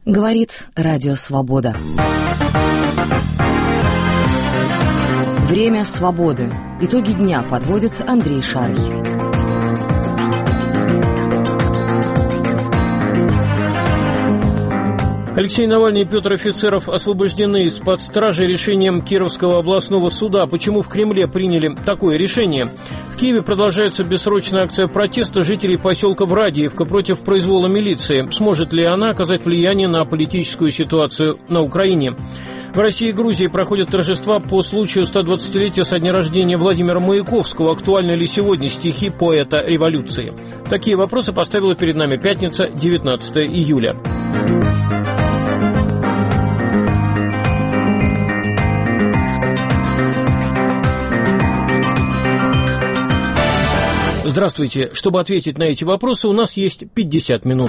Говорит Радио Свобода. Время свободы. Итоги дня подводит Андрей Шарый. Алексей Навальный и Петр Офицеров освобождены из-под стражи решением Кировского областного суда. Почему в Кремле приняли такое решение? В Киеве продолжается бессрочная акция протеста жителей поселка Врадиевка против произвола милиции. Сможет ли она оказать влияние на политическую ситуацию на Украине? В России и Грузии проходят торжества по случаю 120-летия со дня рождения Владимира Маяковского. Актуальны ли сегодня стихи поэта революции? Такие вопросы поставила перед нами пятница, 19 июля. Здравствуйте. Чтобы ответить на эти вопросы, у нас есть 50 минут.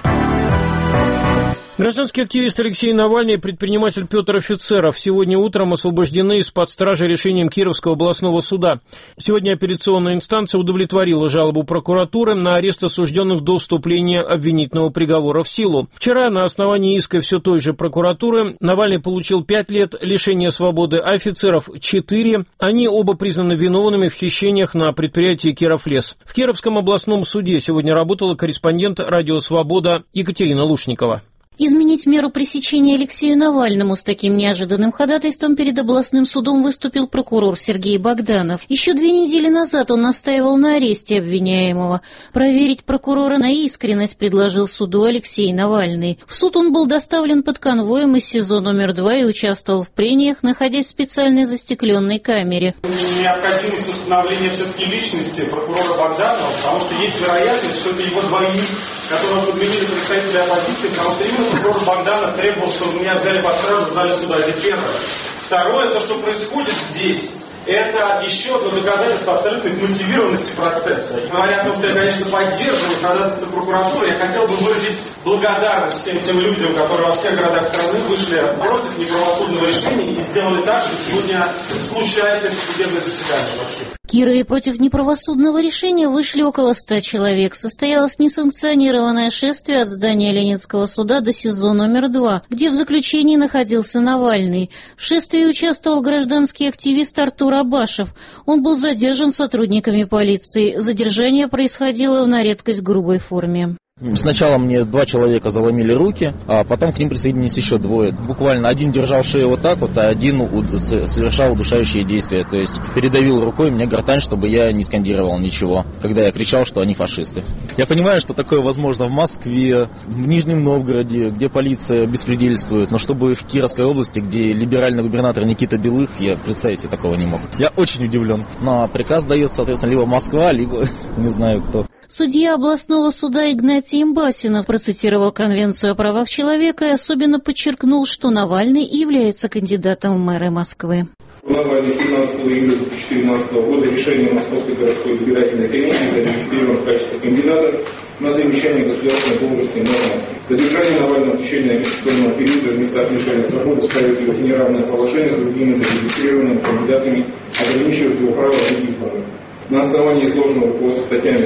Гражданский активист Алексей Навальный и предприниматель Петр Офицеров сегодня утром освобождены из-под стражи решением Кировского областного суда. Сегодня апелляционная инстанция удовлетворила жалобу прокуратуры на арест осужденных до вступления обвинительного приговора в силу. Вчера на основании иска все той же прокуратуры Навальный получил 5 лет лишения свободы, а Офицеров 4. Они оба признаны виновными в хищениях на предприятии «Кировлес». В Кировском областном суде сегодня работала корреспондент «Радио Свобода» Екатерина Лушникова. Изменить меру пресечения Алексею Навальному с таким неожиданным ходатайством перед областным судом выступил прокурор Сергей Богданов. Еще 2 недели назад он настаивал на аресте обвиняемого. Проверить прокурора на искренность предложил суду Алексей Навальный. В суд он был доставлен под конвоем из СИЗО номер 2 и участвовал в прениях, находясь в специальной застекленной камере. Необходимость установления все-таки личности прокурора Богданова, потому что есть вероятность, что это его двойник, которого подменили представители оппозиции, потому что именно прокурор Богданов требовал, чтобы меня взяли под стражу в зале суда. Это первое. Второе, то, что происходит здесь, это еще одно доказательство абсолютной мотивированности процесса. И говоря о том, что я, конечно, поддерживаю ходатайство прокуратуры, я хотел бы выразить благодарность всем тем людям, которые во всех городах страны вышли против неправосудного решения и сделали так, что сегодня случается это судебное заседание. Спасибо. Кирове против неправосудного решения вышли около 100 человек. Состоялось несанкционированное шествие от здания Ленинского суда до СИЗО номер 2, где в заключении находился Навальный. В шествии участвовал гражданский активист Артур Абашев. Он был задержан сотрудниками полиции. Задержание происходило в на редкость грубой форме. Сначала мне 2 человека заломили руки, а потом к ним присоединились еще 2. Буквально один держал шею вот так вот, а один совершал удушающие действия. То есть передавил рукой мне гортань, чтобы я не скандировал ничего, когда я кричал, что они фашисты. Я понимаю, что такое возможно в Москве, в Нижнем Новгороде, где полиция беспредельствует, но чтобы в Кировской области, где либеральный губернатор Никита Белых, я представить себе такого не мог. Я очень удивлен. Но приказ дается, соответственно, либо Москва, либо не знаю кто. Судья областного суда Игнатий Имбасинов процитировал Конвенцию о правах человека и особенно подчеркнул, что Навальный является кандидатом в мэры Москвы. Навальный 17 июля 2014 года решение Московской городской избирательной комиссии зарегистрирован в качестве кандидата на замещение государственной должности мэра Москвы. Задержание Навального в течение агитационного периода в местах лишения свободы ставит его в неравное положение с другими зарегистрированными кандидатами, ограничивает его право на изборы. На основании изложенного по статьями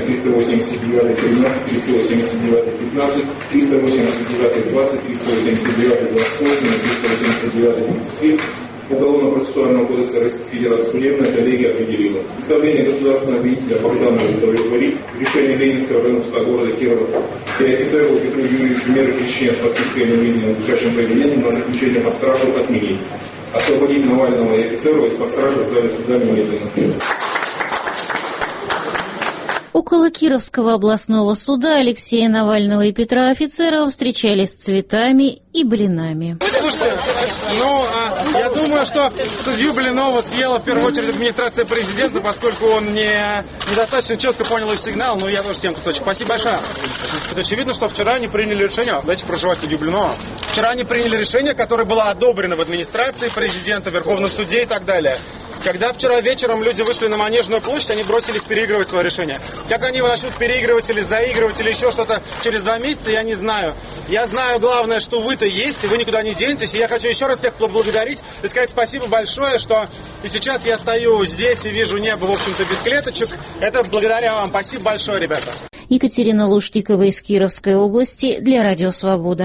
389-13, 389-15, 389-20, 389-28 и 389-33 Уголовно-процессуального кодекса Российской Федерации судебная коллегия определила. Представление государственного обвинителя Богданова удовлетворить. Решение Ленинского районного суда города Кирова Офицерову Петру Юрьевичу меры пресечения с фактической ненавистью в надлежащем поведением на заключение под стражу отменить. Освободить Навального и Офицерова из-под стражи в зале суда немедленно. Около Кировского областного суда Алексея Навального и Петра Офицерова встречались с цветами и блинами. Слушайте, я думаю, что судью Блинова съела в первую очередь администрация президента, поскольку он недостаточно четко понял их сигнал, но я тоже съем кусочек. Спасибо большое. Это очевидно, что вчера они приняли решение, дайте проживать судью Блинова. Вчера они приняли решение, которое было одобрено в администрации президента, Верховном суде и так далее. Когда вчера вечером люди вышли на Манежную площадь, они бросились переигрывать свое решение. Как они его начнут переигрывать или заигрывать или еще что-то через 2 месяца, я не знаю. Я знаю, главное, что вы-то есть, и вы никуда не денетесь. И я хочу еще раз всех поблагодарить и сказать спасибо большое, что и сейчас я стою здесь и вижу небо, в общем-то, без клеточек. Это благодаря вам. Спасибо большое, ребята. Екатерина Лушникова из Кировской области для Радио Свобода.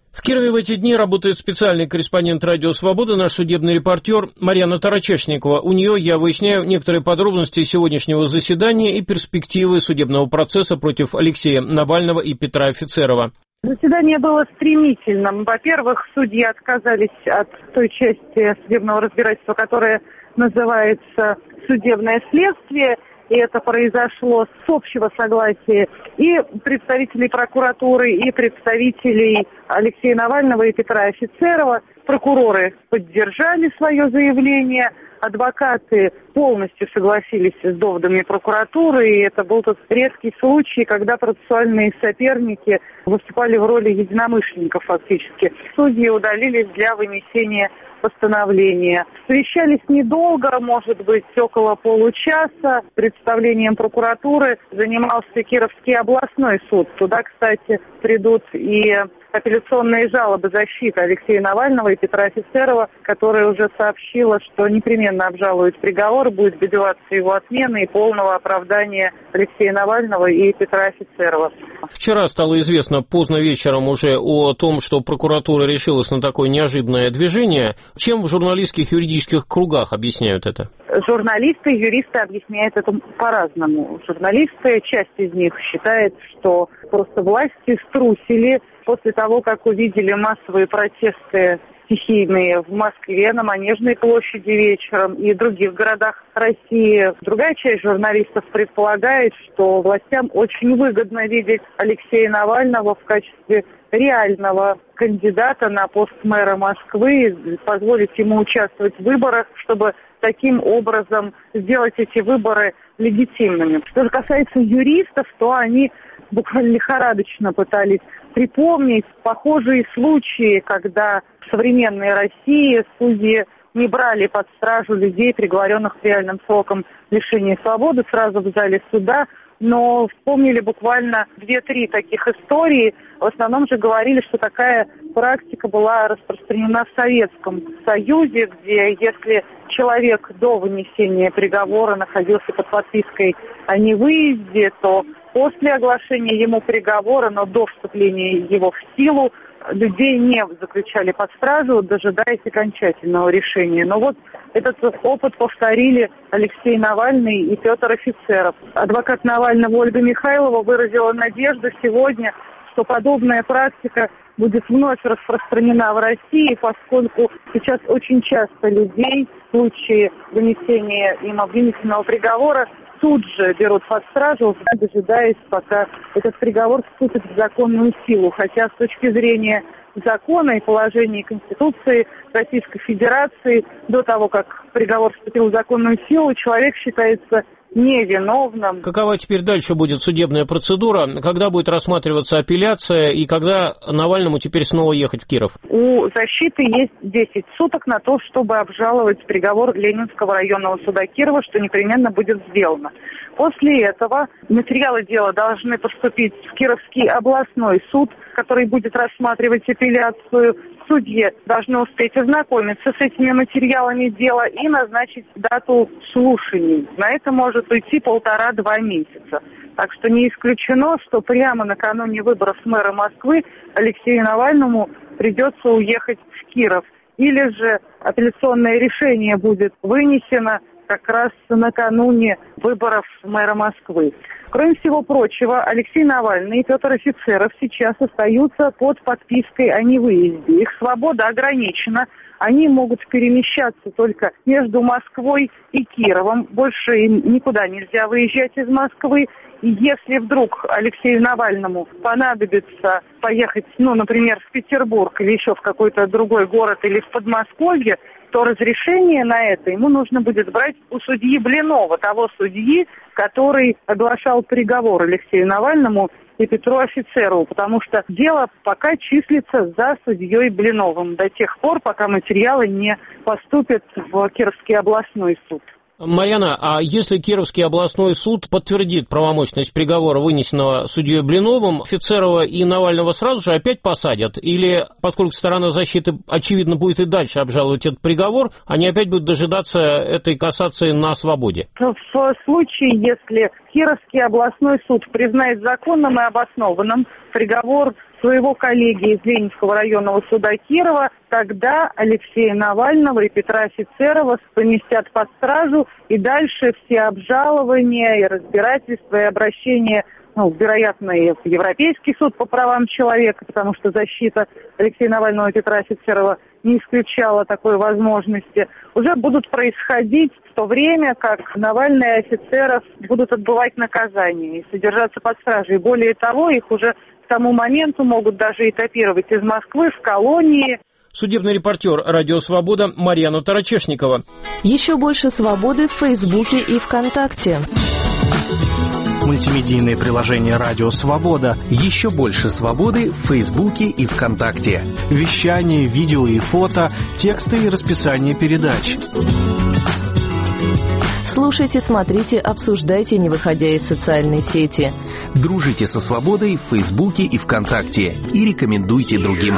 В Кирове в эти дни работает специальный корреспондент «Радио Свобода», наш судебный репортер Марьяна Тарачешникова. У нее я выясняю некоторые подробности сегодняшнего заседания и перспективы судебного процесса против Алексея Навального и Петра Офицерова. Заседание было стремительным. Во-первых, судьи отказались от той части судебного разбирательства, которая называется «судебное следствие», и это произошло с общего согласия и представителей прокуратуры, и представителей Алексея Навального и Петра Офицерова. Прокуроры поддержали свое заявление, адвокаты полностью согласились с доводами прокуратуры, и это был тот редкий случай, когда процессуальные соперники выступали в роли единомышленников фактически. Судьи удалились для вынесения постановления. Совещались недолго, может быть, около получаса. Представлением прокуратуры занимался Кировский областной суд. Туда, кстати, придут и апелляционные жалобы защиты Алексея Навального и Петра Офицерова, которая уже сообщила, что непременно обжалует приговор, будет добиваться его отмены и полного оправдания Алексея Навального и Петра Офицерова. Вчера стало известно поздно вечером уже о том, что прокуратура решилась на такое неожиданное движение. Чем в журналистских юридических кругах объясняют это? Журналисты и юристы объясняют это по-разному. Журналисты, часть из них считает, что просто власти струсили после того, как увидели массовые протесты стихийные в Москве, на Манежной площади вечером и других городах России. Другая часть журналистов предполагает, что властям очень выгодно видеть Алексея Навального в качестве реального кандидата на пост мэра Москвы, позволить ему участвовать в выборах, чтобы таким образом сделать эти выборы легитимными. Что же касается юристов, то они буквально лихорадочно пытались припомнить похожие случаи, когда в современной России судьи не брали под стражу людей, приговоренных к реальным срокам лишения свободы, сразу в зале суда, но вспомнили буквально 2-3 таких истории. В основном же говорили, что такая практика была распространена в Советском Союзе, где если человек до вынесения приговора находился под подпиской о невыезде, то после оглашения ему приговора, но до вступления его в силу, людей не заключали под стражу, дожидаясь окончательного решения. Но вот этот опыт повторили Алексей Навальный и Петр Офицеров. Адвокат Навального Ольга Михайлова выразила надежду сегодня, что подобная практика будет вновь распространена в России, поскольку сейчас очень часто людей в случае вынесения им обвинительного приговора тут же берут под стражу, дожидаясь, пока этот приговор вступит в законную силу. Хотя с точки зрения закона и положений Конституции Российской Федерации, до того, как приговор вступил в законную силу, человек считается невиновным. Какова теперь дальше будет судебная процедура? Когда будет рассматриваться апелляция и когда Навальному теперь снова ехать в Киров? У защиты есть 10 суток на то, чтобы обжаловать приговор Ленинского районного суда Кирова, что непременно будет сделано. После этого материалы дела должны поступить в Кировский областной суд, который будет рассматривать апелляцию. Судьи должны успеть ознакомиться с этими материалами дела и назначить дату слушаний. На это может уйти 1,5-2 месяца. Так что не исключено, что прямо накануне выборов мэра Москвы Алексею Навальному придется уехать в Киров. Или же апелляционное решение будет вынесено как раз накануне выборов мэра Москвы. Кроме всего прочего, Алексей Навальный и Петр Офицеров сейчас остаются под подпиской о невыезде. Их свобода ограничена. Они могут перемещаться только между Москвой и Кировом. Больше им никуда нельзя выезжать из Москвы. И если вдруг Алексею Навальному понадобится поехать, например, в Петербург или еще в какой-то другой город или в Подмосковье, то разрешение на это ему нужно будет брать у судьи Блинова, того судьи, который оглашал приговор Алексею Навальному и Петру Офицерову, потому что дело пока числится за судьей Блиновым до тех пор, пока материалы не поступят в Кировский областной суд. Марьяна, а если Кировский областной суд подтвердит правомочность приговора, вынесенного судьей Блиновым, Офицерова и Навального сразу же опять посадят? Или, поскольку сторона защиты, очевидно, будет и дальше обжаловать этот приговор, они опять будут дожидаться этой кассации на свободе? В случае, если Кировский областной суд признает законным и обоснованным приговор своего коллеги из Ленинского районного суда Кирова, тогда Алексея Навального и Петра Офицерова поместят под стражу, и дальше все обжалования и разбирательства, и обращения, вероятно, и в Европейский суд по правам человека, потому что защита Алексея Навального и Петра Офицерова не исключала такой возможности, уже будут происходить в то время, как Навальный и Офицеров будут отбывать наказание и содержаться под стражей. Более того, их уже к тому моменту могут даже этапировать из Москвы в колонии. Судебный репортер «Радио Свобода» Марьяна Тарачешникова. Еще больше свободы в Фейсбуке и ВКонтакте. Мультимедийное приложение «Радио Свобода». Еще больше свободы в Фейсбуке и ВКонтакте. Вещание, видео и фото, тексты и расписание передач. Слушайте, смотрите, обсуждайте, не выходя из социальной сети. Дружите со свободой в Фейсбуке и ВКонтакте. И рекомендуйте другим.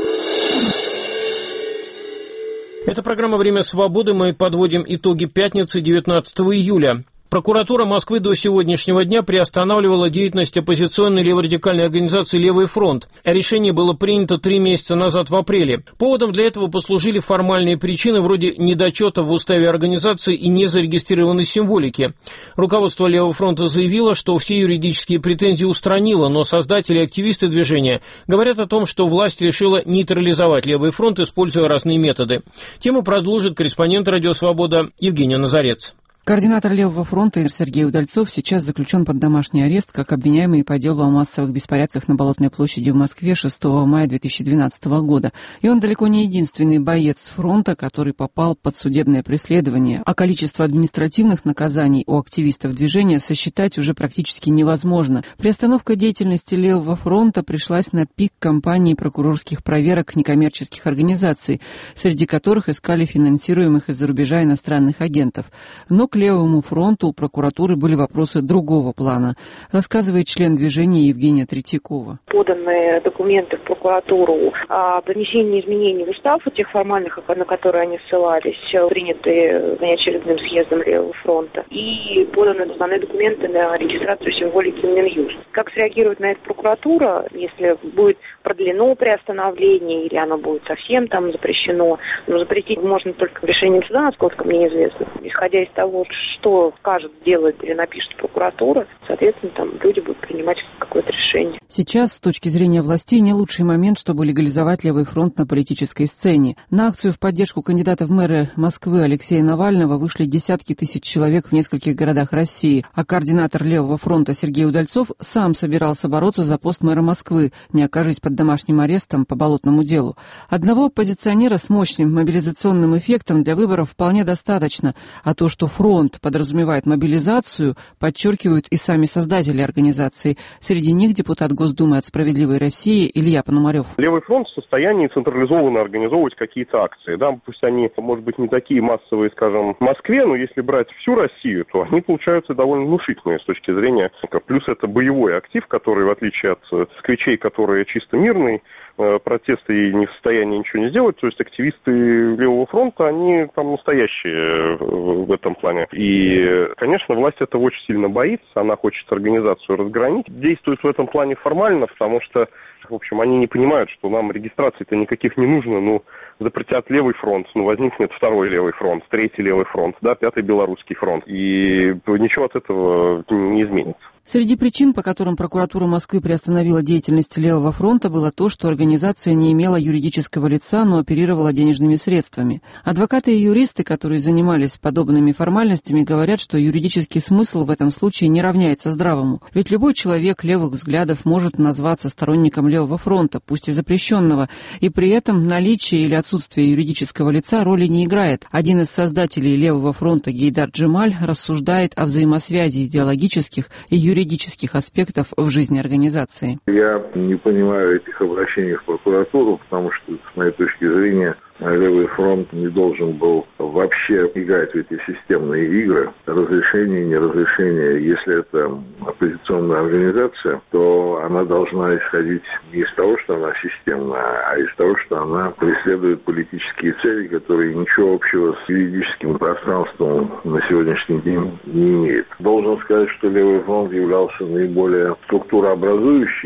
Это программа «Время свободы». Мы подводим итоги пятницы, 19 июля. Прокуратура Москвы до сегодняшнего дня приостанавливала деятельность оппозиционной леворадикальной организации «Левый фронт». Решение было принято 3 месяца назад в апреле. Поводом для этого послужили формальные причины вроде недочета в уставе организации и незарегистрированной символики. Руководство «Левого фронта» заявило, что все юридические претензии устранило, но создатели и активисты движения говорят о том, что власть решила нейтрализовать «Левый фронт», используя разные методы. Тему продолжит корреспондент «Радио Свобода» Евгения Назарец. Координатор Левого фронта Сергей Удальцов сейчас заключен под домашний арест как обвиняемый по делу о массовых беспорядках на Болотной площади в Москве 6 мая 2012 года. И он далеко не единственный боец фронта, который попал под судебное преследование. А количество административных наказаний у активистов движения сосчитать уже практически невозможно. Приостановка деятельности Левого фронта пришлась на пик кампании прокурорских проверок некоммерческих организаций, среди которых искали финансируемых из-за рубежа иностранных агентов. Но к Левому фронту у прокуратуры были вопросы другого плана, рассказывает член движения Евгения Третьякова. Поданы документы в прокуратуру о внесении изменений в устав, тех формальных, на которые они ссылались, принятые внеочередным съездом Левого фронта, и поданы основные документы на регистрацию символики в Минюст. Как среагирует на это прокуратура, если будет продлено приостановление или оно будет совсем там запрещено? Но запретить можно только решением суда, насколько мне известно. Исходя из того, что скажет, сделает или напишет прокуратура, соответственно, там люди будут принимать какое-то решение. Сейчас, с точки зрения властей, не лучший момент, чтобы легализовать Левый фронт на политической сцене. На акцию в поддержку кандидата в мэры Москвы Алексея Навального вышли десятки тысяч человек в нескольких городах России, а координатор Левого фронта Сергей Удальцов сам собирался бороться за пост мэра Москвы, не окажись под домашним арестом по болотному делу. Одного оппозиционера с мощным мобилизационным эффектом для выборов вполне достаточно, а то, что фронт подразумевает мобилизацию, подчеркивают и сами создатели организации. Среди них депутат Госдумы от «Справедливой России» Илья Пономарев. Левый фронт в состоянии централизованно организовывать какие-то акции. Да? Пусть они, может быть, не такие массовые, скажем, в Москве, но если брать всю Россию, то они получаются довольно внушительные с точки зрения. Плюс это боевой актив, который, в отличие от сквичей, которые чисто мирный, протесты и не в состоянии ничего не сделать, то есть активисты Левого фронта, они там настоящие в этом плане. И, конечно, власть этого очень сильно боится, она хочет организацию разгранить, действует в этом плане формально, потому что, в общем, они не понимают, что нам регистраций-то никаких не нужно, запретят Левый фронт, возникнет второй Левый фронт, третий Левый фронт, пятый Белорусский фронт, и ничего от этого не изменится. Среди причин, по которым прокуратура Москвы приостановила деятельность Левого фронта, было то, что организация не имела юридического лица, но оперировала денежными средствами. Адвокаты и юристы, которые занимались подобными формальностями, говорят, что юридический смысл в этом случае не равняется здравому. Ведь любой человек левых взглядов может назваться сторонником Левого фронта, пусть и запрещенного, и при этом наличие или отсутствие юридического лица роли не играет. Один из создателей Левого фронта Гейдар Джемаль рассуждает о взаимосвязи идеологических и юридических аспектов в жизни организации. Я не понимаю этих обращений в прокуратуру, потому что, с моей точки зрения, Левый фронт не должен был вообще играть в эти системные игры. Разрешение, неразрешение. Если это оппозиционная организация, то она должна исходить не из того, что она системная, а из того, что она преследует политические цели, которые ничего общего с юридическим пространством на сегодняшний день не имеют. Должен сказать, что Левый фронт являлся наиболее структурообразующей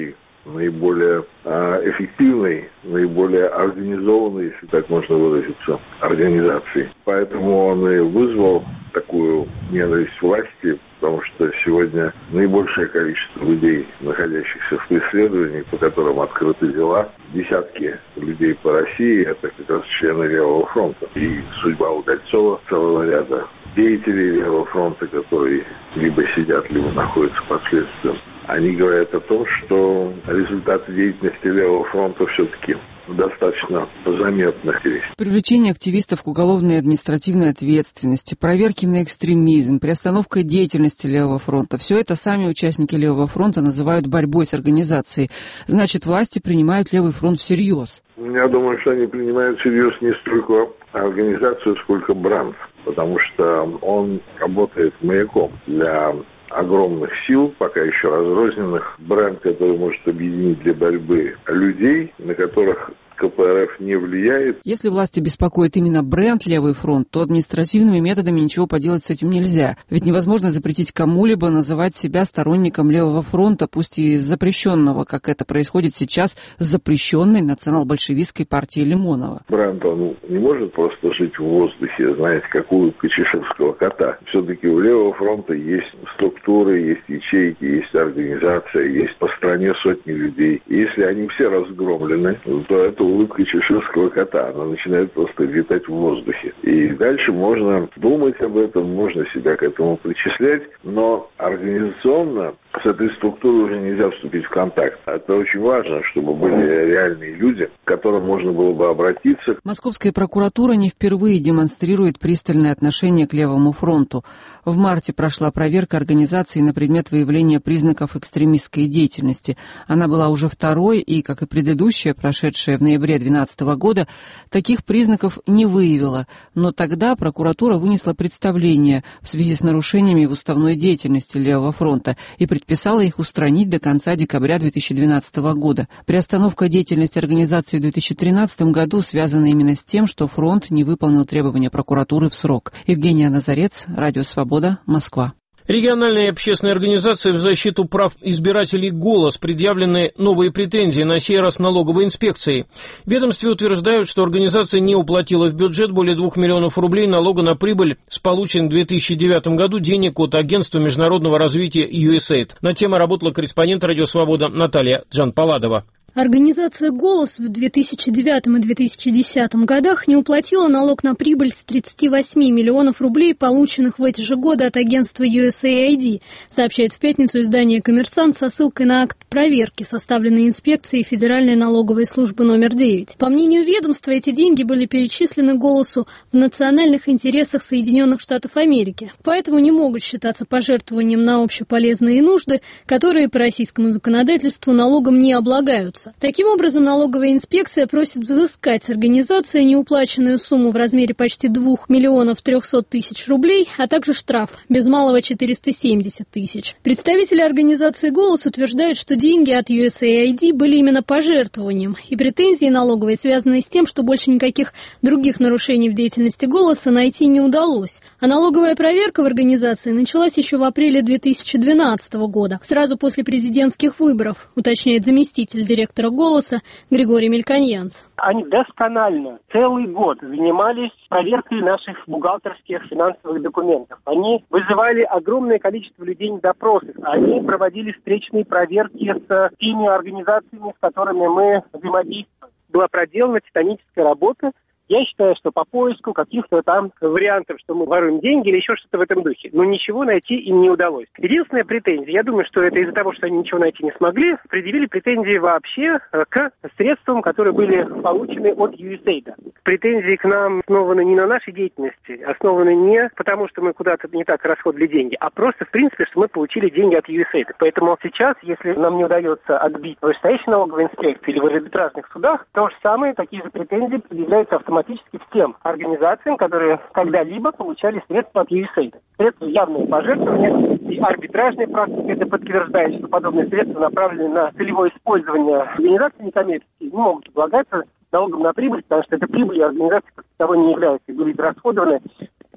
наиболее эффективной, наиболее организованной, если так можно выразиться, организацией. Поэтому он и вызвал такую ненависть власти, потому что сегодня наибольшее количество людей, находящихся в преследовании, по которым открыты дела, десятки людей по России, это как раз члены Левого фронта. И судьба Удальцова, целого ряда деятелей Левого фронта, которые либо сидят, либо находятся под следствием, они говорят о том, что результаты деятельности Левого фронта все-таки достаточно заметны здесь. Привлечение активистов к уголовной и административной ответственности, проверки на экстремизм, приостановка деятельности Левого фронта – все это сами участники Левого фронта называют борьбой с организацией. Значит, власти принимают Левый фронт всерьез. Я думаю, что они принимают всерьез не столько организацию, сколько бренд, потому что он работает маяком для огромных сил, пока еще разрозненных, бренд, который может объединить для борьбы людей, на которых КПРФ не влияет. Если власти беспокоит именно бренд «Левый фронт», то административными методами ничего поделать с этим нельзя. Ведь невозможно запретить кому-либо называть себя сторонником Левого фронта, пусть и запрещенного, как это происходит сейчас с запрещенной национал-большевистской партией Лимонова. Бренд, он не может просто жить в воздухе, знаете, как улыбка чеширского кота. Все-таки у Левого фронта есть структуры, есть ячейки, есть организация, есть по стране сотни людей. И если они все разгромлены, то это улыбка чеширского кота. Она начинает просто летать в воздухе. И дальше можно думать об этом, можно себя к этому причислять, но организационно с этой структурой уже нельзя вступить в контакт. Это очень важно, чтобы были реальные люди, к которым можно было бы обратиться. Московская прокуратура не впервые демонстрирует пристальное отношение к Левому фронту. В марте прошла проверка организации на предмет выявления признаков экстремистской деятельности. Она была уже второй и, как и предыдущая, прошедшая в ноябре 2012 года, таких признаков не выявила. Но тогда прокуратура вынесла представление в связи с нарушениями в уставной деятельности Левого фронта и предписала их устранить до конца декабря 2012 года. Приостановка деятельности организации в 2013 году связана именно с тем, что фронт не выполнил требования прокуратуры в срок. Евгения Назарец, Радио Свобода, Москва. Региональной общественной организации в защиту прав избирателей «Голос» предъявлены новые претензии, на сей раз налоговой инспекции. В ведомстве утверждают, что организация не уплатила в бюджет более 2 миллионов рублей налога на прибыль с полученных в 2009 году денег от Агентства международного развития USAID. На тему работала корреспондент «Радио Свобода» Наталья Джанпаладова. Организация «Голос» в 2009 и 2010 годах не уплатила налог на прибыль с 38 миллионов рублей, полученных в эти же годы от агентства USAID, сообщает в пятницу издание «Коммерсант» со ссылкой на акт проверки, составленный инспекцией Федеральной налоговой службы номер 9. По мнению ведомства, эти деньги были перечислены «Голосу» в национальных интересах Соединенных Штатов Америки, поэтому не могут считаться пожертвованием на общеполезные нужды, которые по российскому законодательству налогом не облагаются. Таким образом, налоговая инспекция просит взыскать с организации неуплаченную сумму в размере почти 2 миллионов 300 тысяч рублей, а также штраф без малого 470 тысяч. Представители организации «Голос» утверждают, что деньги от USAID были именно пожертвованием, и претензии налоговой связаны с тем, что больше никаких других нарушений в деятельности «Голоса» найти не удалось. А налоговая проверка в организации началась еще в апреле 2012 года, сразу после президентских выборов, уточняет заместитель директора «Голоса» Григорий Мельконьянц. Они досконально целый год занимались проверкой наших бухгалтерских финансовых документов. Они вызывали огромное количество людей на допросы. Они проводили встречные проверки с теми организациями, с которыми мы взаимодействуем. Была проделана титаническая работа. Я считаю, что по поиску каких-то там вариантов, что мы воруем деньги или еще что-то в этом духе. Но ничего найти им не удалось. Единственная претензия, я думаю, что это из-за того, что они ничего найти не смогли, предъявили претензии вообще к средствам, которые были получены от USAID. Претензии к нам основаны не на нашей деятельности, основаны не потому, что мы куда-то не так расходовали деньги, а просто, в принципе, что мы получили деньги от USAID. Поэтому сейчас, если нам не удается отбить в вышестоящей налоговой инспекции или в арбитражных судах, то же самое, такие же претензии предъявляются автоматически всем организациям, которые когда-либо получали средства от USAID. Средства явного пожертвования, и арбитражная практика это подтверждает, что подобные средства направлены на целевое использование. Организации некоммерческие не могут облагаться налогом на прибыль, потому что это прибыль организации как того не является, были израсходованы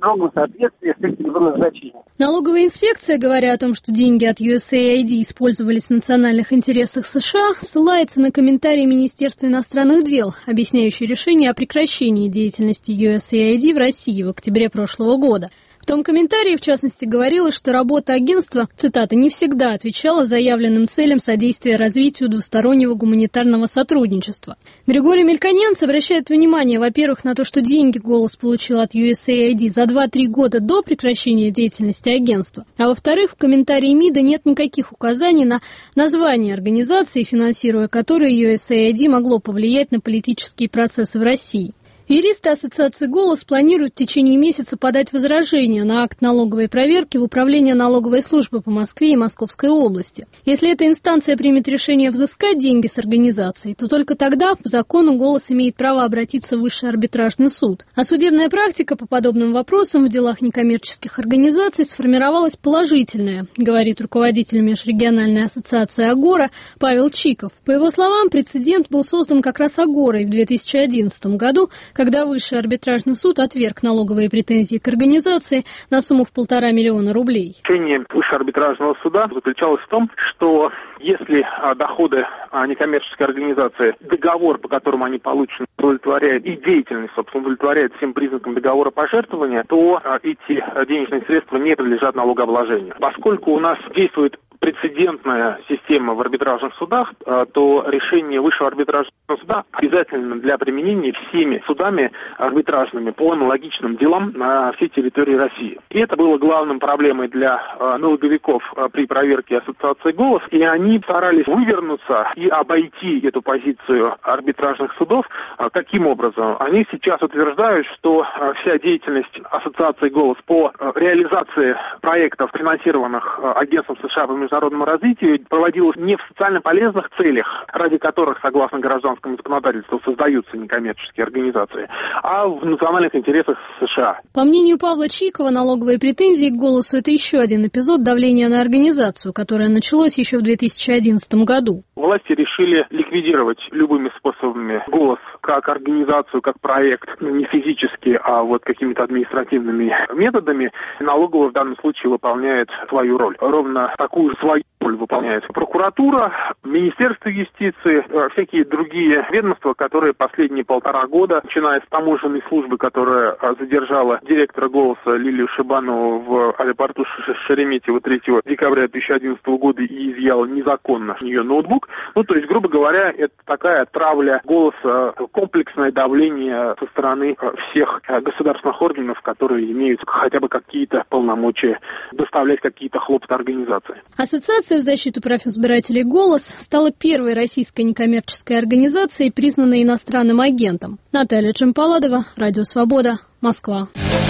строгом соответствии с этим назначением. Налоговая инспекция, говоря о том, что деньги от USAID использовались в национальных интересах США, ссылается на комментарии Министерства иностранных дел, объясняющие решение о прекращении деятельности USAID в России в октябре прошлого года. В том комментарии, в частности, говорилось, что работа агентства, цитата, «не всегда отвечала заявленным целям содействия развитию двустороннего гуманитарного сотрудничества». Григорий Мельконянц обращает внимание, во-первых, на то, что деньги «Голос» получил от USAID за 2-3 года до прекращения деятельности агентства, а во-вторых, в комментарии МИДа нет никаких указаний на название организации, финансируя которую USAID могло повлиять на политические процессы в России. Юристы Ассоциации «Голос» планируют в течение месяца подать возражение на акт налоговой проверки в Управление налоговой службы по Москве и Московской области. Если эта инстанция примет решение взыскать деньги с организации, то только тогда по закону «Голос» имеет право обратиться в Высший арбитражный суд. А судебная практика по подобным вопросам в делах некоммерческих организаций сформировалась положительная, говорит руководитель межрегиональной ассоциации «Агора» Павел Чиков. По его словам, прецедент был создан как раз «Агорой» в 2011 году, когда Высший арбитражный суд отверг налоговые претензии к организации на сумму в 1,5 миллиона рублей. Решение Высшего арбитражного суда заключалось в том, что если доходы некоммерческой организации, договор, по которому они получены, удовлетворяет, и деятельность, собственно, удовлетворяет всем признакам договора пожертвования, то эти денежные средства не подлежат налогообложению. Поскольку у нас действует прецедентная система в арбитражных судах, то решение Высшего арбитражного суда обязательно для применения всеми судами арбитражными по аналогичным делам на всей территории России. И это было главной проблемой для налоговиков при проверке Ассоциации «Голос», и они старались вывернуться и обойти эту позицию арбитражных судов. Каким образом? Они сейчас утверждают, что вся деятельность Ассоциации «Голос» по реализации проектов, финансированных агентством США по международному развитию, проводилась не в социально полезных целях, ради которых, согласно гражданскому законодательству, создаются некоммерческие организации, а в национальных интересах США. По мнению Павла Чикова, налоговые претензии к «Голосу» — это еще один эпизод давления на организацию, которое началось еще в 2011 году. Власти решили ликвидировать любыми способами «Голос» как организацию, как проект, не физически, а вот какими-то административными методами. Налоговая в данном случае выполняет свою роль. Ровно такую же свою роль выполняет прокуратура, Министерство юстиции, всякие другие ведомства, которые последние 1,5 года, начиная с таможенной службы, которая задержала директора «Голоса» Лилию Шибанову в аэропорту Шереметьево 3 декабря 2011 года и изъяла незаконно у нее ноутбук. То есть, грубо говоря, это такая травля «Голоса», комплексное давление со стороны всех государственных органов, которые имеют хотя бы какие-то полномочия доставлять какие-то хлопоты организации. Ассоциация в защиту прав избирателей «Голос» стала первой российской некоммерческой организацией, признанной иностранным агентом. Наталья Джампаладова, Радио Свобода, Москва.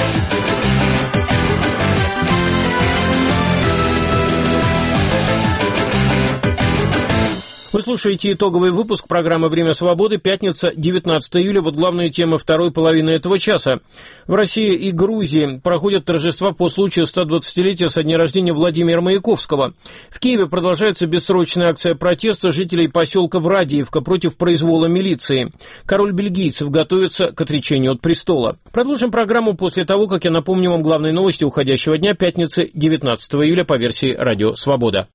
Вы слушаете итоговый выпуск программы «Время свободы», пятница, 19 июля. Вот главные темы второй половины этого часа. В России и Грузии проходят торжества по случаю 120-летия со дня рождения Владимира Маяковского. В Киеве продолжается бессрочная акция протеста жителей поселка Врадиевка против произвола милиции. Король бельгийцев готовится к отречению от престола. Продолжим программу после того, как я напомню вам главные новости уходящего дня, пятницы, 19 июля по версии «Радио Свобода».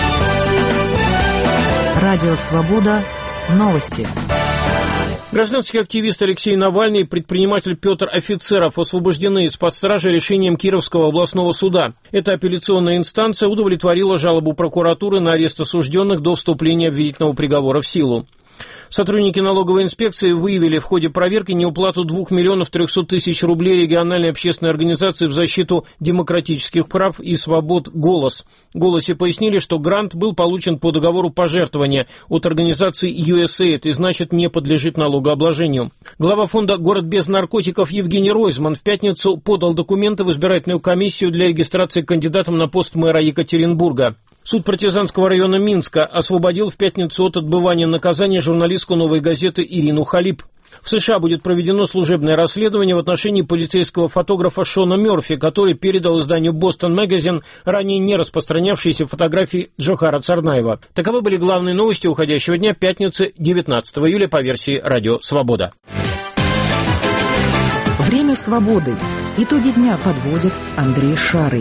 Радио Свобода. Новости. Гражданский активист Алексей Навальный и предприниматель Петр Офицеров освобождены из-под стражи решением Кировского областного суда. Эта апелляционная инстанция удовлетворила жалобу прокуратуры на арест осужденных до вступления обвинительного приговора в силу. Сотрудники налоговой инспекции выявили в ходе проверки неуплату 2 300 000 рублей региональной общественной организации в защиту демократических прав и свобод «Голос». В «Голосе» пояснили, что грант был получен по договору пожертвования от организации USAID и, значит, не подлежит налогообложению. Глава фонда «Город без наркотиков» Евгений Ройзман в пятницу подал документы в избирательную комиссию для регистрации кандидатом на пост мэра Екатеринбурга. Суд партизанского района Минска освободил в пятницу от отбывания наказания журналистку «Новой газеты» Ирину Халип. В США будет проведено служебное расследование в отношении полицейского фотографа Шона Мерфи, который передал изданию «Бостон Магазин» ранее не распространявшиеся фотографии Джохара Царнаева. Таковы были главные новости уходящего дня, пятницы, 19 июля по версии «Радио Свобода». Время свободы. Итоги дня подводит Андрей Шарый.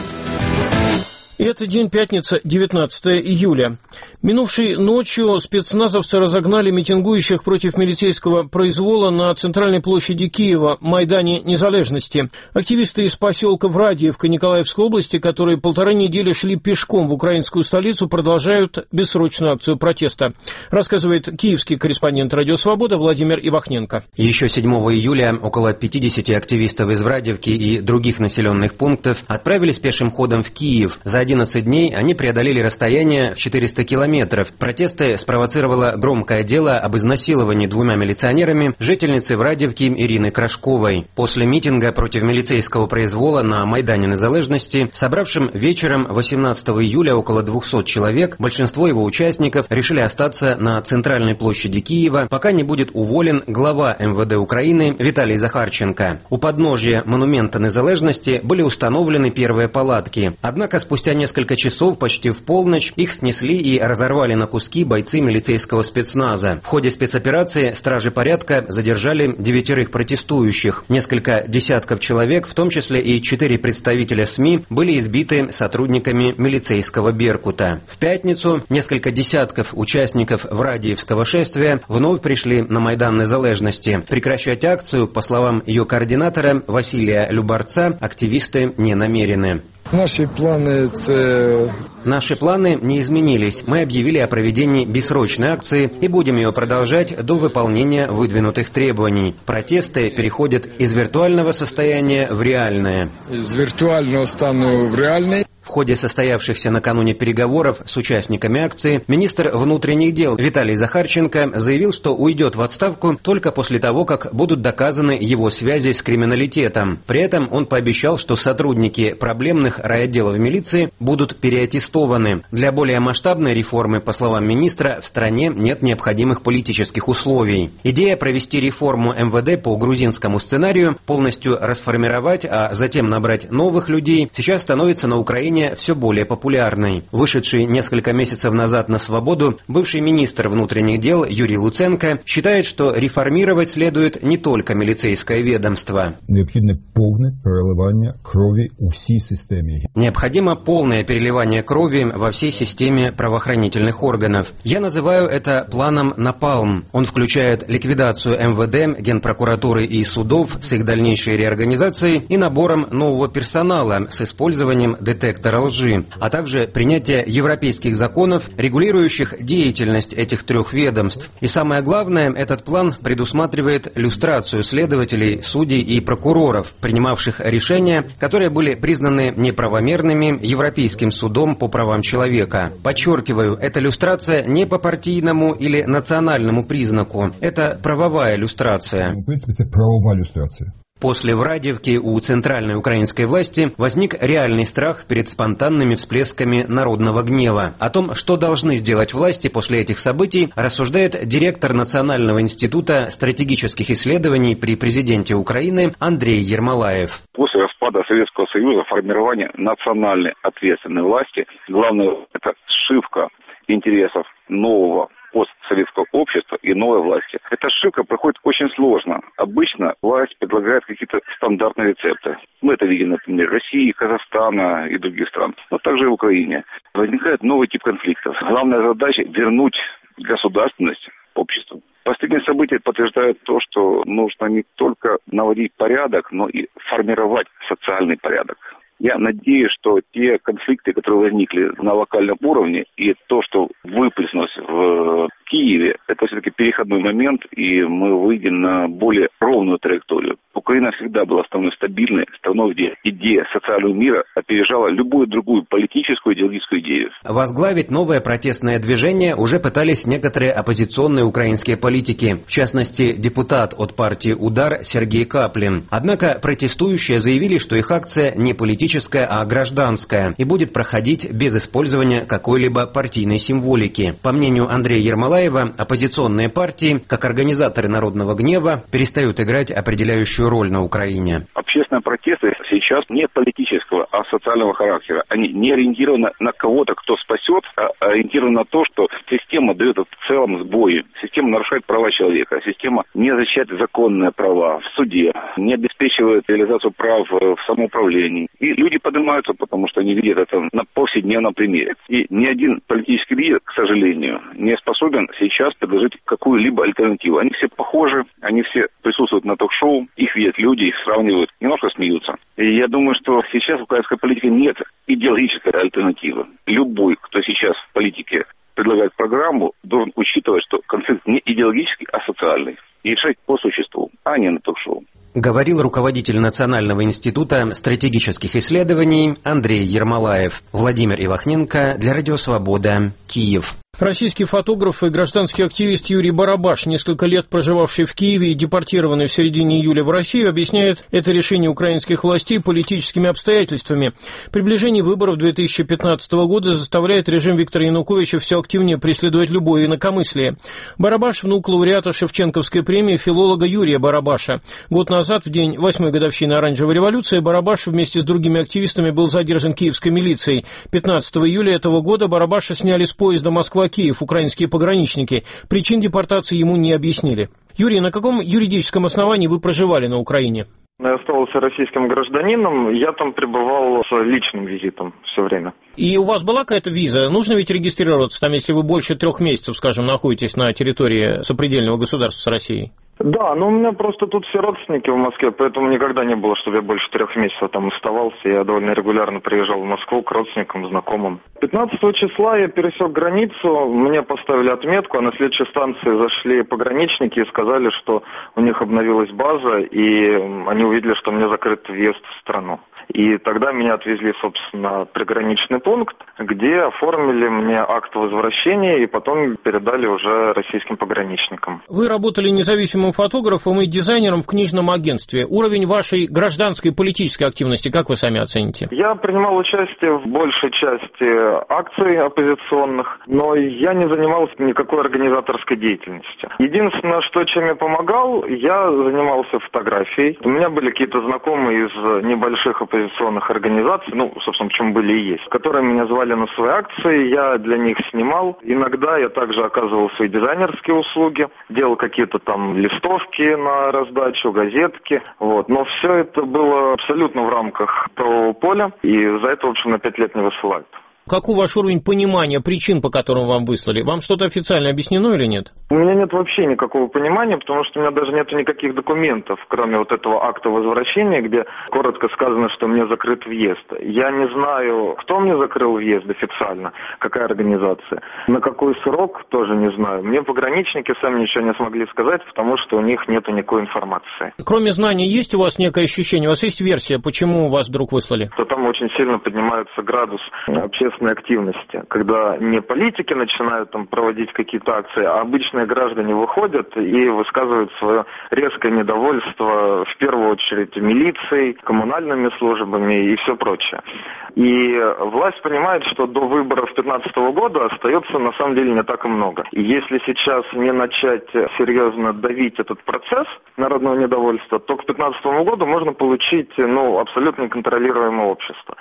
Это день пятница, 19 июля. Минувшей ночью спецназовцы разогнали митингующих против милицейского произвола на центральной площади Киева, Майдане Незалежности. Активисты из поселка Врадиевка Николаевской области, которые 1,5 недели шли пешком в украинскую столицу, продолжают бессрочную акцию протеста. Рассказывает киевский корреспондент «Радио Свобода» Владимир Ивахненко. Еще 7 июля около 50 активистов из Врадиевки и других населенных пунктов отправились пешим ходом в Киев. За 11 дней они преодолели расстояние в 400 километров. Протесты спровоцировало громкое дело об изнасиловании 2 милиционерами жительницы Врадиевки Ирины Крашковой. После митинга против милицейского произвола на Майдане Незалежности, собравшим вечером 18 июля около 200 человек, большинство его участников решили остаться на центральной площади Киева, пока не будет уволен глава МВД Украины Виталий Захарченко. У подножия монумента Незалежности были установлены первые палатки. Однако спустя несколько часов, почти в полночь, их снесли и разорвали на куски бойцы милицейского спецназа. В ходе спецоперации стражи порядка задержали 9 протестующих. Несколько десятков человек, в том числе и 4 представителя СМИ, были избиты сотрудниками милицейского «Беркута». В пятницу несколько десятков участников Врадиевского шествия вновь пришли на Майдан Незалежности. Прекращать акцию, по словам ее координатора Василия Любарца, активисты не намерены. Наши планы не изменились. Мы объявили о проведении бессрочной акции и будем ее продолжать до выполнения выдвинутых требований. Протесты переходят из виртуального состояния в реальное. Из виртуального стану в реальный. В ходе состоявшихся накануне переговоров с участниками акции министр внутренних дел Виталий Захарченко заявил, что уйдет в отставку только после того, как будут доказаны его связи с криминалитетом. При этом он пообещал, что сотрудники проблемных райотделов милиции будут переаттестованы. Для более масштабной реформы, по словам министра, в стране нет необходимых политических условий. Идея провести реформу МВД по грузинскому сценарию, полностью расформировать, а затем набрать новых людей, сейчас становится на Украине все более популярной. Вышедший несколько месяцев назад на свободу бывший министр внутренних дел Юрий Луценко считает, что реформировать следует не только милицейское ведомство. Необходимо полное переливание крови во всей системе правоохранительных органов. Я называю это планом «Напалм». Он включает ликвидацию МВД, Генпрокуратуры и судов с их дальнейшей реорганизацией и набором нового персонала с использованием детектора лжи, а также принятие европейских законов, регулирующих деятельность этих 3 ведомств. И самое главное, этот план предусматривает люстрацию следователей, судей и прокуроров, принимавших решения, которые были признаны неправомерными Европейским судом по правам человека. Подчеркиваю, эта люстрация не по партийному или национальному признаку. Это правовая люстрация. В принципе, это правовая люстрация. После Врадиевки у центральной украинской власти возник реальный страх перед спонтанными всплесками народного гнева. О том, что должны сделать власти после этих событий, рассуждает директор Национального института стратегических исследований при президенте Украины Андрей Ермолаев. После распада Советского Союза формирование национальной ответственной власти, главное, это сшивка интересов нового постсоветского общества и новой власти. Эта сшивка проходит очень сложно. Обычно власть предлагает какие-то стандартные рецепты. Мы это видим, например, России, Казахстана и других стран, но также и в Украине. Возникает новый тип конфликтов. Главная задача – вернуть государственность обществу. Последние события подтверждают то, что нужно не только наводить порядок, но и формировать социальный порядок. Я надеюсь, что те конфликты, которые возникли на локальном уровне, и то, что выплеснулось в Киеве, это все-таки переходной момент, и мы выйдем на более ровную траекторию. Украина всегда была страной стабильной, страной, где идея социального мира опережала любую другую политическую, идеологическую идею. Возглавить новое протестное движение уже пытались некоторые оппозиционные украинские политики, в частности, депутат от партии «Удар» Сергей Каплин. Однако протестующие заявили, что их акция не политическая, а гражданская, и будет проходить без использования какой-либо партийной символики. По мнению Андрея Ермолаева, оппозиционные партии, как организаторы народного гнева, перестают играть определяющую роль на Украине. Общественные протесты сейчас не политического, а социального характера. Они не ориентированы на кого-то, кто спасет, а ориентированы на то, что система дает в целом сбои. Система нарушает права человека. Система не защищает законные права в суде, не обеспечивает обеспечивает реализацию прав в самоуправлении. И люди поднимаются, потому что они видят это на повседневном примере. И ни один политический лидер, к сожалению, не способен сейчас предложить какую-либо альтернативу. Они все похожи, они все присутствуют на ток-шоу, их видят люди, их сравнивают, немножко смеются. И я думаю, что сейчас в украинской политике нет идеологической альтернативы. Любой, кто сейчас в политике предлагает программу, должен учитывать, что конфликт не идеологический, а социальный. И решать по существу, а не на ток-шоу. Говорил руководитель Национального института стратегических исследований Андрей Ермолаев. Владимир Ивахненко для Радио Свобода, Киев. Российский фотограф и гражданский активист Юрий Барабаш, несколько лет проживавший в Киеве и депортированный в середине июля в Россию, объясняет это решение украинских властей политическими обстоятельствами. Приближение выборов 2015 года заставляет режим Виктора Януковича все активнее преследовать любое инакомыслие. Барабаш – внук лауреата Шевченковской премии филолога Юрия Барабаша. Год назад, в день 8-й годовщины Оранжевой революции, Барабаш вместе с другими активистами был задержан киевской милицией. 15 июля этого года Барабаша сняли с поезда Москва-Киев украинские пограничники. Причин депортации ему не объяснили. Юрий, на каком юридическом основании вы проживали на Украине? Я остался российским гражданином, я там пребывал с личным визитом все время. И у вас была какая-то виза? Нужно ведь регистрироваться там, если вы больше 3 месяцев, скажем, находитесь на территории сопредельного государства с Россией? Да, но у меня просто тут все родственники в Москве, поэтому никогда не было, чтобы я больше 3 месяцев там оставался. Я довольно регулярно приезжал в Москву к родственникам, знакомым. 15 числа я пересек границу, мне поставили отметку, а на следующей станции зашли пограничники и сказали, что у них обновилась база, и они увидели, что мне закрыт въезд в страну. И тогда меня отвезли, собственно, в приграничный пункт, где оформили мне акт возвращения и потом передали уже российским пограничникам. Вы работали независимым фотографом и дизайнером в книжном агентстве. Уровень вашей гражданской и политической активности, как вы сами оцените? Я принимал участие в большей части акций оппозиционных, но я не занимался никакой организаторской деятельностью. Единственное, чем я помогал, я занимался фотографией. У меня были какие-то знакомые из небольших оппозиционных организаций, собственно, почему были и есть, которые меня звали на свои акции, я для них снимал. Иногда я также оказывал свои дизайнерские услуги, делал какие-то там листовки на раздачу, газетки, но все это было абсолютно в рамках правового поля, и за это, в общем, на 5 лет не высылают. Какой ваш уровень понимания причин, по которым вам выслали? Вам что-то официально объяснено или нет? У меня нет вообще никакого понимания, потому что у меня даже нет никаких документов, кроме вот этого акта возвращения, где коротко сказано, что мне закрыт въезд. Я не знаю, кто мне закрыл въезд официально, какая организация. На какой срок, тоже не знаю. Мне пограничники сами ничего не смогли сказать, потому что у них нету никакой информации. Кроме знаний, есть у вас некое ощущение, у вас есть версия, почему вас вдруг выслали? То там очень сильно поднимается градус общественной активности, когда не политики начинают там проводить какие-то акции, а обычные граждане выходят и высказывают свое резкое недовольство, в первую очередь, милицией, коммунальными службами и все прочее. И власть понимает, что до выборов 2015 года остается на самом деле не так и много. И если сейчас не начать серьезно давить этот процесс народного недовольства, то к 2015 году можно получить абсолютно неконтролируемое общество.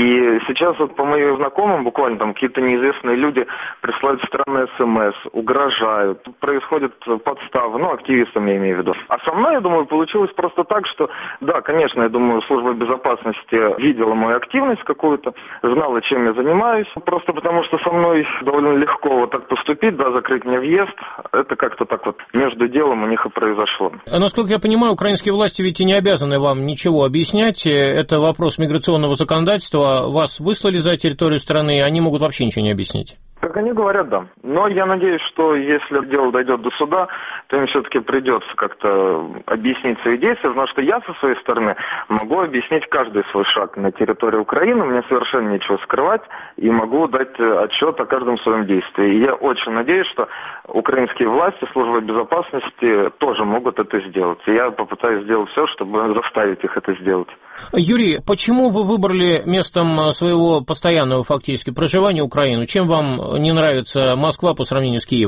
И сейчас по моим знакомым буквально там какие-то неизвестные люди присылают странные СМС, угрожают, происходят подставы, активистам я имею в виду. А со мной, я думаю, получилось просто так, что, да, конечно, я думаю, служба безопасности видела мою активность какую-то, знала, чем я занимаюсь, просто потому что со мной довольно легко так поступить, закрыть мне въезд, это как-то так между делом у них и произошло. Насколько я понимаю, украинские власти ведь и не обязаны вам ничего объяснять, это вопрос миграционного законодательства, вас выслали за территорию страны, они могут вообще ничего не объяснить. Как они говорят, да. Но я надеюсь, что если дело дойдет до суда, то им все-таки придется как-то объяснить свои действия, потому что я со своей стороны могу объяснить каждый свой шаг на территории Украины, мне совершенно нечего скрывать, и могу дать отчет о каждом своем действии. И я очень надеюсь, что украинские власти, службы безопасности тоже могут это сделать. И я попытаюсь сделать все, чтобы заставить их это сделать. Юрий, почему вы выбрали местом своего постоянного фактически проживания Украину? Чем вам не нравится Москва по сравнению с Киевом?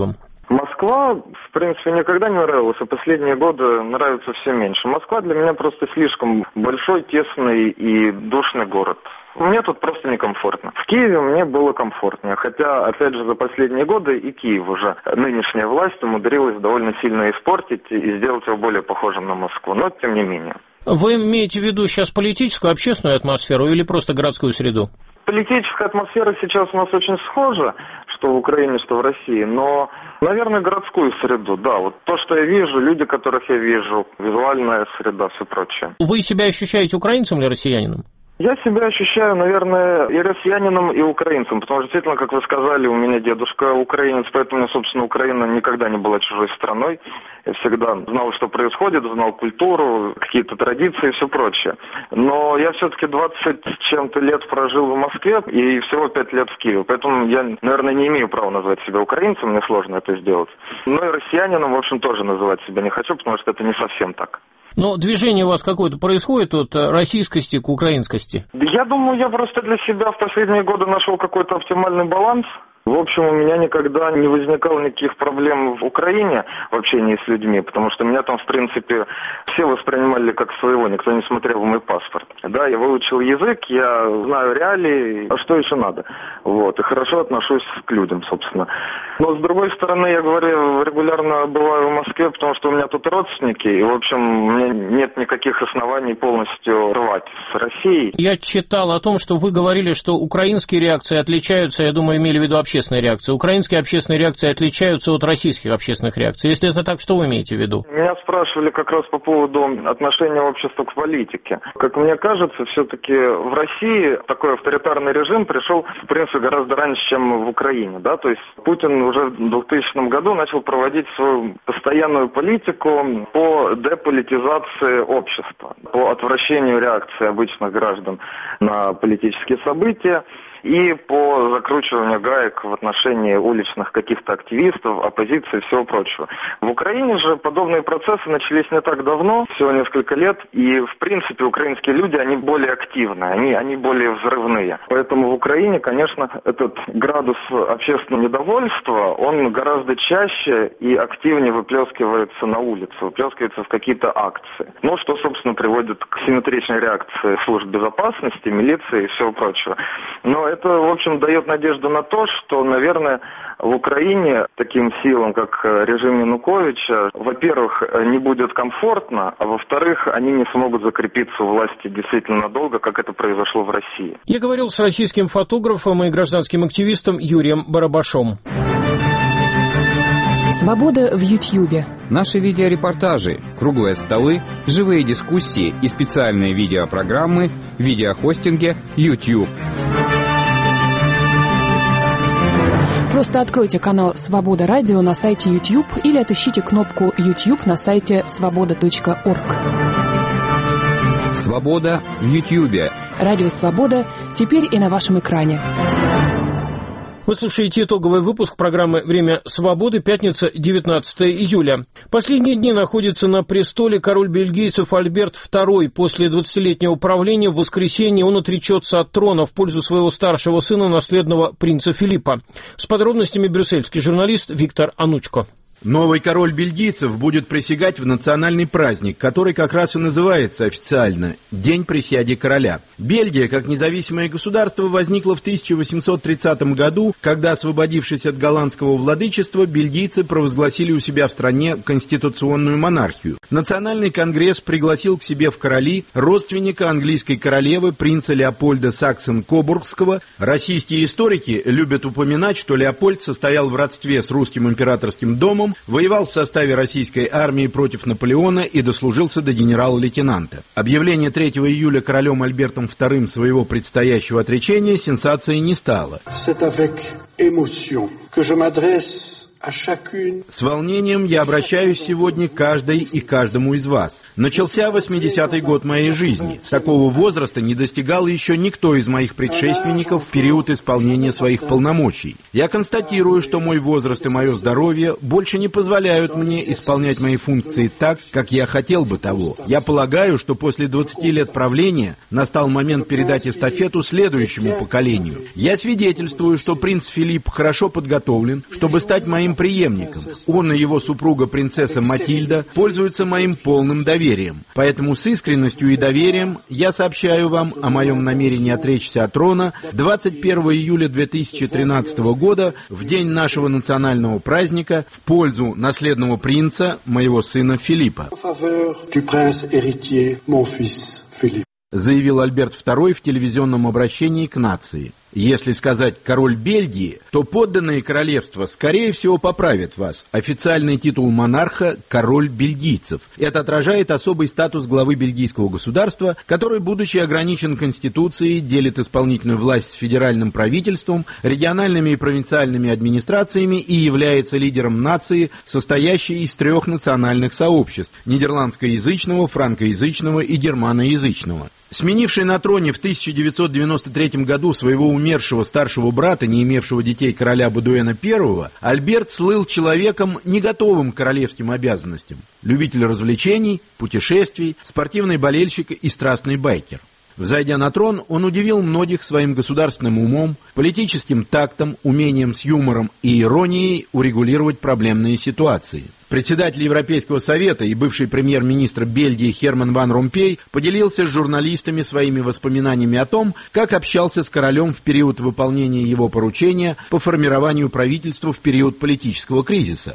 Москва, в принципе, никогда не нравилась, а последние годы нравится все меньше. Москва для меня просто слишком большой, тесный и душный город. Мне тут просто некомфортно. В Киеве мне было комфортнее, хотя, опять же, за последние годы и Киев уже, нынешняя власть умудрилась довольно сильно испортить и сделать его более похожим на Москву, но тем не менее. Вы имеете в виду сейчас политическую, общественную атмосферу или просто городскую среду? Политическая атмосфера сейчас у нас очень схожа, что в Украине, что в России, но, наверное, городскую среду, да. Вот то, что я вижу, люди, которых я вижу, визуальная среда, все прочее. Вы себя ощущаете украинцем или россиянином? Я себя ощущаю, наверное, и россиянином, и украинцем, потому что, действительно, как вы сказали, у меня дедушка украинец, поэтому, собственно, Украина никогда не была чужой страной. Я всегда знал, что происходит, знал культуру, какие-то традиции и все прочее. Но я все-таки 20 с чем-то лет прожил в Москве и всего 5 лет в Киеве, поэтому я, наверное, не имею права назвать себя украинцем, мне сложно это сделать. Но и россиянином, в общем, тоже называть себя не хочу, потому что это не совсем так. Но движение у вас какое-то происходит от российскости к украинскости? Я думаю, я просто для себя в последние годы нашел какой-то оптимальный баланс. В общем, у меня никогда не возникало никаких проблем в Украине в общении с людьми, потому что меня там, в принципе, все воспринимали как своего, никто не смотрел в мой паспорт. Да, я выучил язык, я знаю реалии, а что еще надо? Вот, и хорошо отношусь к людям, собственно. Но, с другой стороны, я говорю, регулярно бываю в Москве, потому что у меня тут родственники, и, в общем, у меня нет никаких оснований полностью рвать с Россией. Я читал о том, что вы говорили, что украинские реакции отличаются, я думаю, имели в виду общественные реакции. Украинские общественные реакции отличаются от российских общественных реакций. Если это так, что вы имеете в виду? Меня спрашивали как раз по поводу отношения общества к политике. Как мне кажется, все-таки в России такой авторитарный режим пришел, в принципе, гораздо раньше, чем в Украине. Да? То есть Путин уже в 2000 году начал проводить свою постоянную политику по деполитизации общества, по отвращению реакции обычных граждан на политические события и по закручиванию гаек в отношении уличных каких-то активистов, оппозиции и всего прочего. В Украине же подобные процессы начались не так давно, всего несколько лет, и, в принципе, украинские люди, они более активные, они более взрывные. Поэтому в Украине, конечно, этот градус общественного недовольства, он гораздо чаще и активнее выплескивается на улицу, выплескивается в какие-то акции. Ну, что, собственно, приводит к симметричной реакции служб безопасности, милиции и всего прочего. Но это, в общем, дает надежду на то, что, наверное, в Украине таким силам, как режим Януковича, во-первых, не будет комфортно, а во-вторых, они не смогут закрепиться у власти действительно надолго, как это произошло в России. Я говорил с российским фотографом и гражданским активистом Юрием Барабашом. Свобода в Ютьюбе. Наши видеорепортажи, круглые столы, живые дискуссии и специальные видеопрограммы в видеохостинге YouTube. Просто откройте канал «Свобода Радио» на сайте YouTube или отыщите кнопку YouTube на сайте svoboda.org. Свобода в Ютьюбе. Радио «Свобода» теперь и на вашем экране. Вы слушаете итоговый выпуск программы «Время свободы», пятница, 19 июля. Последние дни находится на престоле король бельгийцев Альберт II. После 20-летнего правления в воскресенье он отречется от трона в пользу своего старшего сына, наследного принца Филиппа. С подробностями брюссельский журналист Виктор Анучко. Новый король бельгийцев будет присягать в национальный праздник, который как раз и называется официально «День присяги короля». Бельгия, как независимое государство, возникла в 1830 году, когда, освободившись от голландского владычества, бельгийцы провозгласили у себя в стране конституционную монархию. Национальный конгресс пригласил к себе в короли родственника английской королевы, принца Леопольда Саксон-Кобургского. Российские историки любят упоминать, что Леопольд состоял в родстве с русским императорским домом, воевал в составе российской армии против Наполеона и дослужился до генерала-лейтенанта. Объявление 3 июля королем Альбертом II своего предстоящего отречения сенсацией не стало. С волнением я обращаюсь сегодня к каждой и каждому из вас. Начался 80-й год моей жизни. Такого возраста не достигал еще никто из моих предшественников в период исполнения своих полномочий. Я констатирую, что мой возраст и мое здоровье больше не позволяют мне исполнять мои функции так, как я хотел бы того. Я полагаю, что после 20 лет правления настал момент передать эстафету следующему поколению. Я свидетельствую, что принц Филипп хорошо подготовлен, чтобы стать моим моим преемником. Он и его супруга принцесса Матильда пользуются моим полным доверием. Поэтому с искренностью и доверием я сообщаю вам о моем намерении отречься от трона 21 июля 2013 года, в день нашего национального праздника, в пользу наследного принца, моего сына Филиппа. Заявил Альберт II в телевизионном обращении к нации. Если сказать «король Бельгии», то подданные королевства, скорее всего, поправят вас. Официальный титул монарха – король бельгийцев. Это отражает особый статус главы бельгийского государства, который, будучи ограничен Конституцией, делит исполнительную власть с федеральным правительством, региональными и провинциальными администрациями и является лидером нации, состоящей из 3 национальных сообществ – нидерландскоязычного, франкоязычного и германоязычного. Сменивший на троне в 1993 году своего умершего старшего брата, не имевшего детей, короля Бодуэна I, Альберт слыл человеком, не готовым к королевским обязанностям. Любитель развлечений, путешествий, спортивный болельщик и страстный байкер. Взойдя на трон, он удивил многих своим государственным умом, политическим тактом, умением с юмором и иронией урегулировать проблемные ситуации. Председатель Европейского совета и бывший премьер-министр Бельгии Херман ван Ромпей поделился с журналистами своими воспоминаниями о том, как общался с королем в период выполнения его поручения по формированию правительства в период политического кризиса.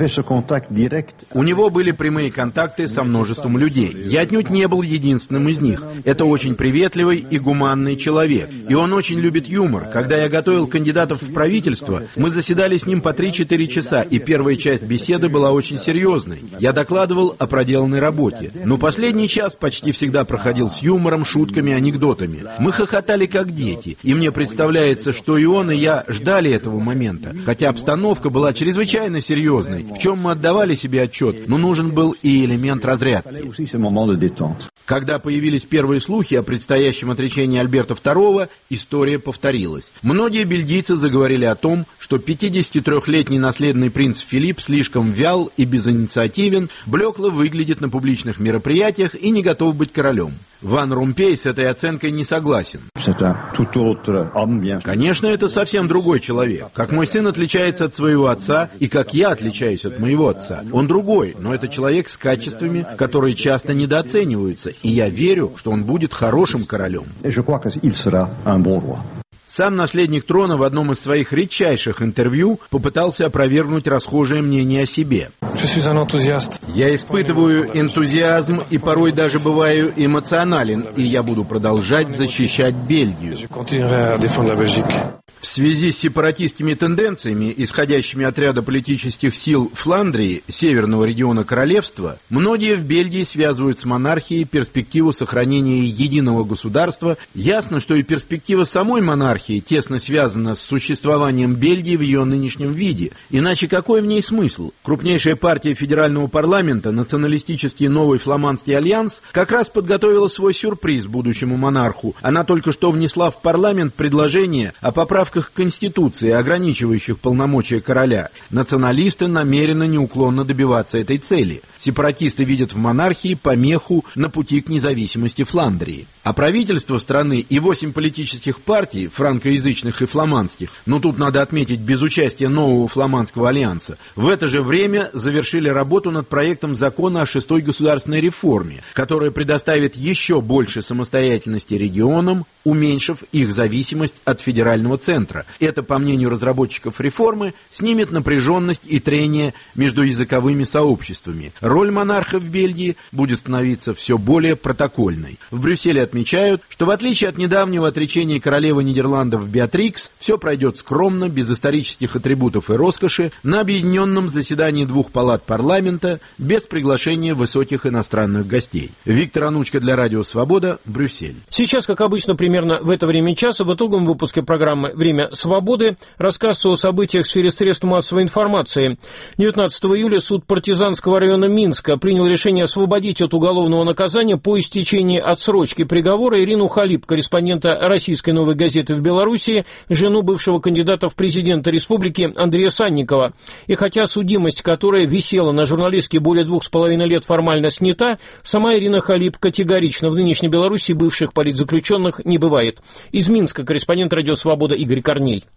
У него были прямые контакты со множеством людей. Я отнюдь не был единственным из них. Это очень приветливый и гуманный человек. И он очень любит юмор. Когда я готовил кандидатов в правительство, мы заседали с ним по 3-4 часа, и первая часть беседы была очень серьезной. Я докладывал о проделанной работе. Но последний час почти всегда проходил с юмором, шутками, анекдотами. Мы хохотали как дети. И мне представляется, что и он, и я ждали этого момента. Хотя обстановка была чрезвычайно серьезной, в чем мы отдавали себе отчет, но нужен был и элемент разрядки. Когда появились первые слухи о предстоящем отречении Альберта II, история повторилась. Многие бельгийцы заговорили о том, что 53-летний наследный принц Филипп слишком вял и безинициативен, блекло выглядит на публичных мероприятиях и не готов быть королем. Ван Ромпей с этой оценкой не согласен. Конечно, это совсем другой человек. Как мой сын отличается от своего отца, и как я отличаюсь от моего отца. Он другой, но это человек с качествами, которые часто недооцениваются, и я верю, что он будет хорошим королем. Сам наследник трона в одном из своих редчайших интервью попытался опровергнуть расхожее мнение о себе. Я испытываю энтузиазм и порой даже бываю эмоционален, и я буду продолжать защищать Бельгию. В связи с сепаратистскими тенденциями, исходящими от ряда политических сил Фландрии, северного региона королевства, многие в Бельгии связывают с монархией перспективу сохранения единого государства. Ясно, что и перспектива самой монархии тесно связана с существованием Бельгии в ее нынешнем виде. Иначе какой в ней смысл? Крупнейшая партия федерального парламента, националистический Новый Фламандский альянс, как раз подготовила свой сюрприз будущему монарху. Она только что внесла в парламент предложение о поправках к Конституции, ограничивающих полномочия короля. Националисты намерены неуклонно добиваться этой цели. Сепаратисты видят в монархии помеху на пути к независимости Фландрии. А правительство страны и 8 политических партий, франкоязычных и фламандских, но тут надо отметить без участия нового фламандского альянса, в это же время завершили работу над проектом закона о 6-й государственной реформе, которая предоставит еще больше самостоятельности регионам, уменьшив их зависимость от федерального центра. Это, по мнению разработчиков реформы, снимет напряженность и трение между языковыми сообществами. Роль монарха в Бельгии будет становиться все более протокольной. В Брюсселе отмечают, что в отличие от недавнего отречения королевы Нидерландов Беатрикс, все пройдет скромно, без исторических атрибутов и роскоши, на объединенном заседании 2 палат парламента, без приглашения высоких иностранных гостей. Виктор Анучко для Радио Свобода, Брюссель. Сейчас, как обычно, примерно в это время часа, в итоговом выпуске программы «Время свободы» рассказ о событиях в сфере средств массовой информации. 19 июля суд партизанского района Минска принял решение освободить от уголовного наказания по истечении отсрочки приговора Ирину Халип, корреспондента российской «Новой газеты» в Белоруссии, жену бывшего кандидата в президенты республики Андрея Санникова. И хотя судимость, которая висела на журналистке более 2,5 лет, формально снята, сама Ирина Халип категорично: в нынешней Белоруссии бывших политзаключенных не бывает. Из Минска корреспондент «Радио Свобода» Игорь Корней.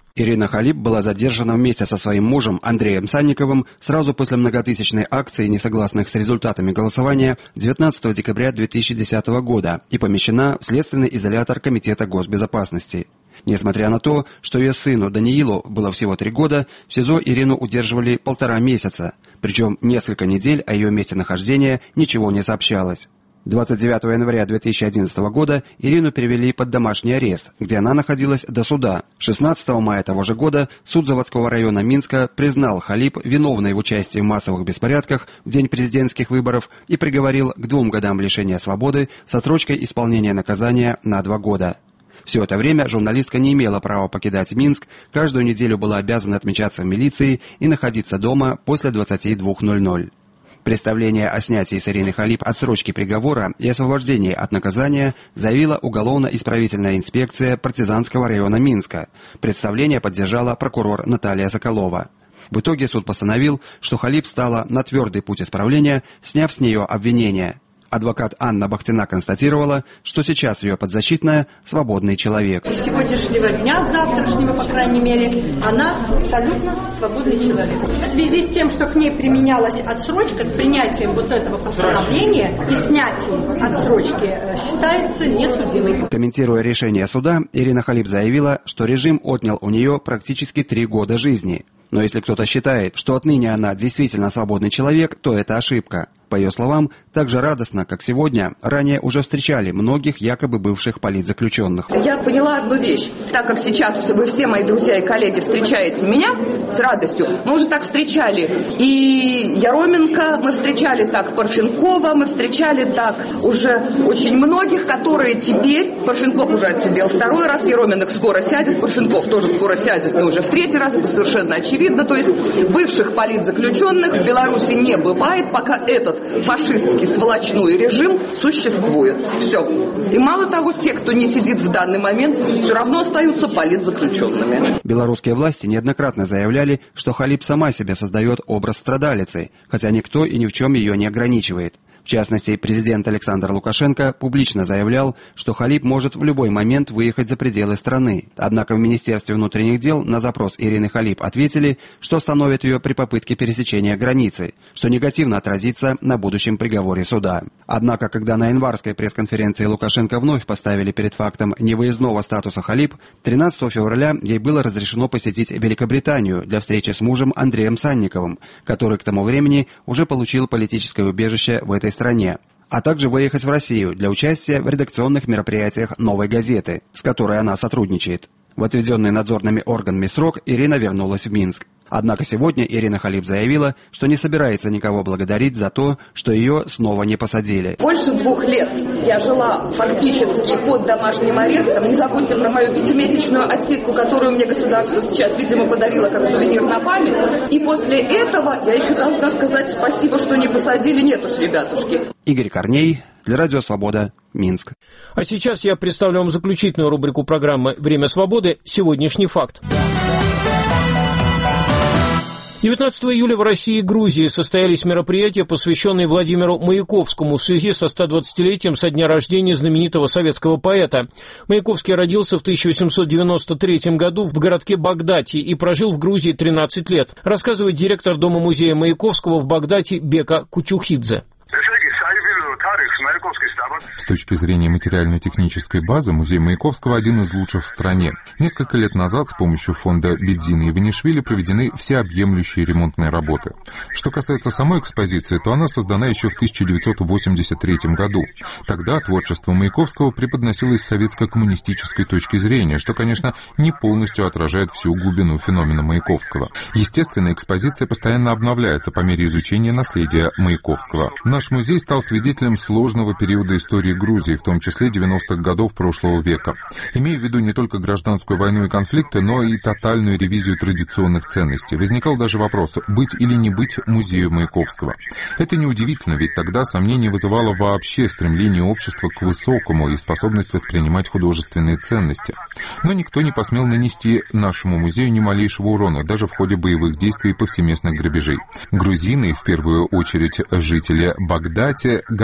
Ирина Халип была задержана вместе со своим мужем Андреем Санниковым сразу после многотысячной акции несогласных с результатами голосования 19 декабря 2010 года и помещена в следственный изолятор Комитета госбезопасности. Несмотря на то, что ее сыну Даниилу было всего 3 года, в СИЗО Ирину удерживали 1,5 месяца, причем несколько недель о ее месте нахождения ничего не сообщалось. 29 января 2011 года Ирину перевели под домашний арест, где она находилась до суда. 16 мая того же года суд заводского района Минска признал Халип виновной в участии в массовых беспорядках в день президентских выборов и приговорил к 2 годам лишения свободы с отсрочкой исполнения наказания на 2 года. Все это время журналистка не имела права покидать Минск, каждую неделю была обязана отмечаться в милиции и находиться дома после 22:00. Представление о снятии с Ирины Халип отсрочки приговора и освобождении от наказания заявила уголовно-исправительная инспекция партизанского района Минска. Представление поддержала прокурор Наталья Соколова. В итоге суд постановил, что Халип стала на твердый путь исправления, сняв с нее обвинения. Адвокат Анна Бахтина констатировала, что сейчас ее подзащитная – свободный человек. С сегодняшнего дня, с завтрашнего, по крайней мере, она абсолютно свободный человек. В связи с тем, что к ней применялась отсрочка, с принятием вот этого постановления и снятием отсрочки считается несудимой. Комментируя решение суда, Ирина Халип заявила, что режим отнял у нее практически 3 года жизни. Но если кто-то считает, что отныне она действительно свободный человек, то это ошибка. По ее словам, так же радостно, как сегодня, ранее уже встречали многих якобы бывших политзаключенных. Я поняла одну вещь. Так как сейчас вы все мои друзья и коллеги встречаете меня с радостью, мы уже так встречали и Яроменко, мы встречали так Парфенкова, мы встречали так уже очень многих, которые теперь, Парфенков уже отсидел 2-й раз, Яроменко скоро сядет, Парфенков тоже скоро сядет, но уже в 3-й раз, это совершенно очевидно. То есть бывших политзаключенных в Беларуси не бывает, пока этот фашистский сволочной режим существует. Все. И мало того, те, кто не сидит в данный момент, все равно остаются политзаключенными. Белорусские власти неоднократно заявляли, что Халип сама себе создает образ страдалицы, хотя никто и ни в чем ее не ограничивает. В частности, президент Александр Лукашенко публично заявлял, что Халип может в любой момент выехать за пределы страны. Однако в Министерстве внутренних дел на запрос Ирины Халип ответили, что остановят ее при попытке пересечения границы, что негативно отразится на будущем приговоре суда. Однако, когда на январской пресс-конференции Лукашенко вновь поставили перед фактом невыездного статуса Халип, 13 февраля ей было разрешено посетить Великобританию для встречи с мужем Андреем Санниковым, который к тому времени уже получил политическое убежище в этой стране, а также выехать в Россию для участия в редакционных мероприятиях «Новой газеты», с которой она сотрудничает. В отведенный надзорными органами срок Ирина вернулась в Минск. Однако сегодня Ирина Халип заявила, что не собирается никого благодарить за то, что ее снова не посадили. Больше 2 лет я жила фактически под домашним арестом. Не забудьте про мою 5-месячную отсидку, которую мне государство сейчас, видимо, подарило как сувенир на память. И после этого я еще должна сказать спасибо, что не посадили. Нет уж, ребятушки. Игорь Корней, для Радио Свобода, Минск. А сейчас я представлю вам заключительную рубрику программы «Время свободы. Сегодняшний факт». 19 июля в России и Грузии состоялись мероприятия, посвященные Владимиру Маяковскому в связи со 120-летием со дня рождения знаменитого советского поэта. Маяковский родился в 1893 году в городке Багдати и прожил в Грузии 13 лет, рассказывает директор Дома-музея Маяковского в Багдати Бека Кучухидзе. С точки зрения материально-технической базы, музей Маяковского один из лучших в стране. Несколько лет назад с помощью фонда Бедзины Иванишвили проведены всеобъемлющие ремонтные работы. Что касается самой экспозиции, то она создана еще в 1983 году. Тогда творчество Маяковского преподносилось с советско-коммунистической точки зрения, что, конечно, не полностью отражает всю глубину феномена Маяковского. Естественно, экспозиция постоянно обновляется по мере изучения наследия Маяковского. Наш музей стал свидетелем сложного периода истории Грузии, в том числе 90-х годов прошлого века. Имея в виду не только гражданскую войну и конфликты, но и тотальную ревизию традиционных ценностей. Возникал даже вопрос, быть или не быть музею Маяковского. Это неудивительно, ведь тогда сомнение вызывало вообще стремление общества к высокому и способность воспринимать художественные ценности. Но никто не посмел нанести нашему музею ни малейшего урона, даже в ходе боевых действий и повсеместных грабежей. Грузины, в первую очередь жители Багдати, гордятся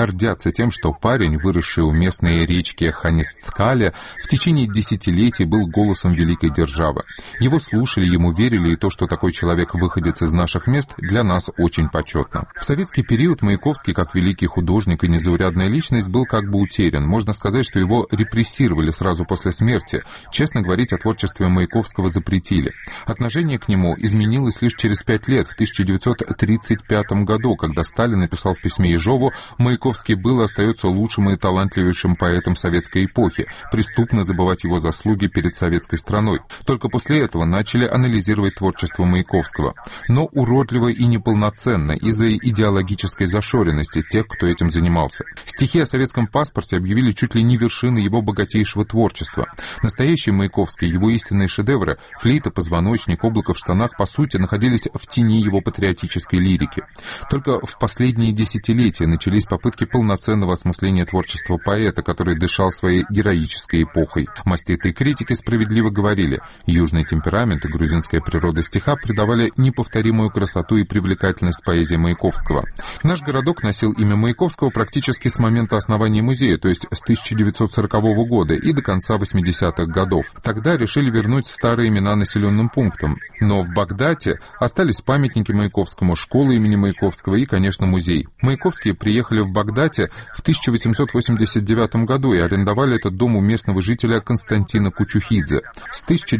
объясняется тем, что парень, выросший у местной речки Ханисцкале, в течение десятилетий был голосом великой державы. Его слушали, ему верили, и то, что такой человек выходец из наших мест, для нас очень почетно. В советский период Маяковский, как великий художник и незаурядная личность, был как бы утерян. Можно сказать, что его репрессировали сразу после смерти. Честно говорить, о творчестве Маяковского запретили. Отношение к нему изменилось лишь через 5 лет, в 1935 году, когда Сталин написал в письме Ежову: «Маяковский был и остается лучшим и талантливейшим поэтом советской эпохи. Преступно забывать его заслуги перед советской страной». Только после этого начали анализировать творчество Маяковского. Но уродливо и неполноценно из-за идеологической зашоренности тех, кто этим занимался. Стихи о советском паспорте объявили чуть ли не вершиной его богатейшего творчества. Настоящий Маяковский, его истинные шедевры — «Флейта», «Позвоночник», «Облако в штанах» — по сути находились в тени его патриотической лирики. Только в последние десятилетия начались попытки полноценного осмысления творчества поэта, который дышал своей героической эпохой. Маститые критики справедливо говорили: южный темперамент и грузинская природа стиха придавали неповторимую красоту и привлекательность поэзии Маяковского. Наш городок носил имя Маяковского практически с момента основания музея, то есть с 1940 года и до конца 80-х годов. Тогда решили вернуть старые имена населенным пунктам. Но в Багдате остались памятники Маяковскому, школа имени Маяковского и, конечно, музей. Маяковские приехали в Багдате в 1889 году и арендовали этот дом у местного жителя Константина Кучухидзе. С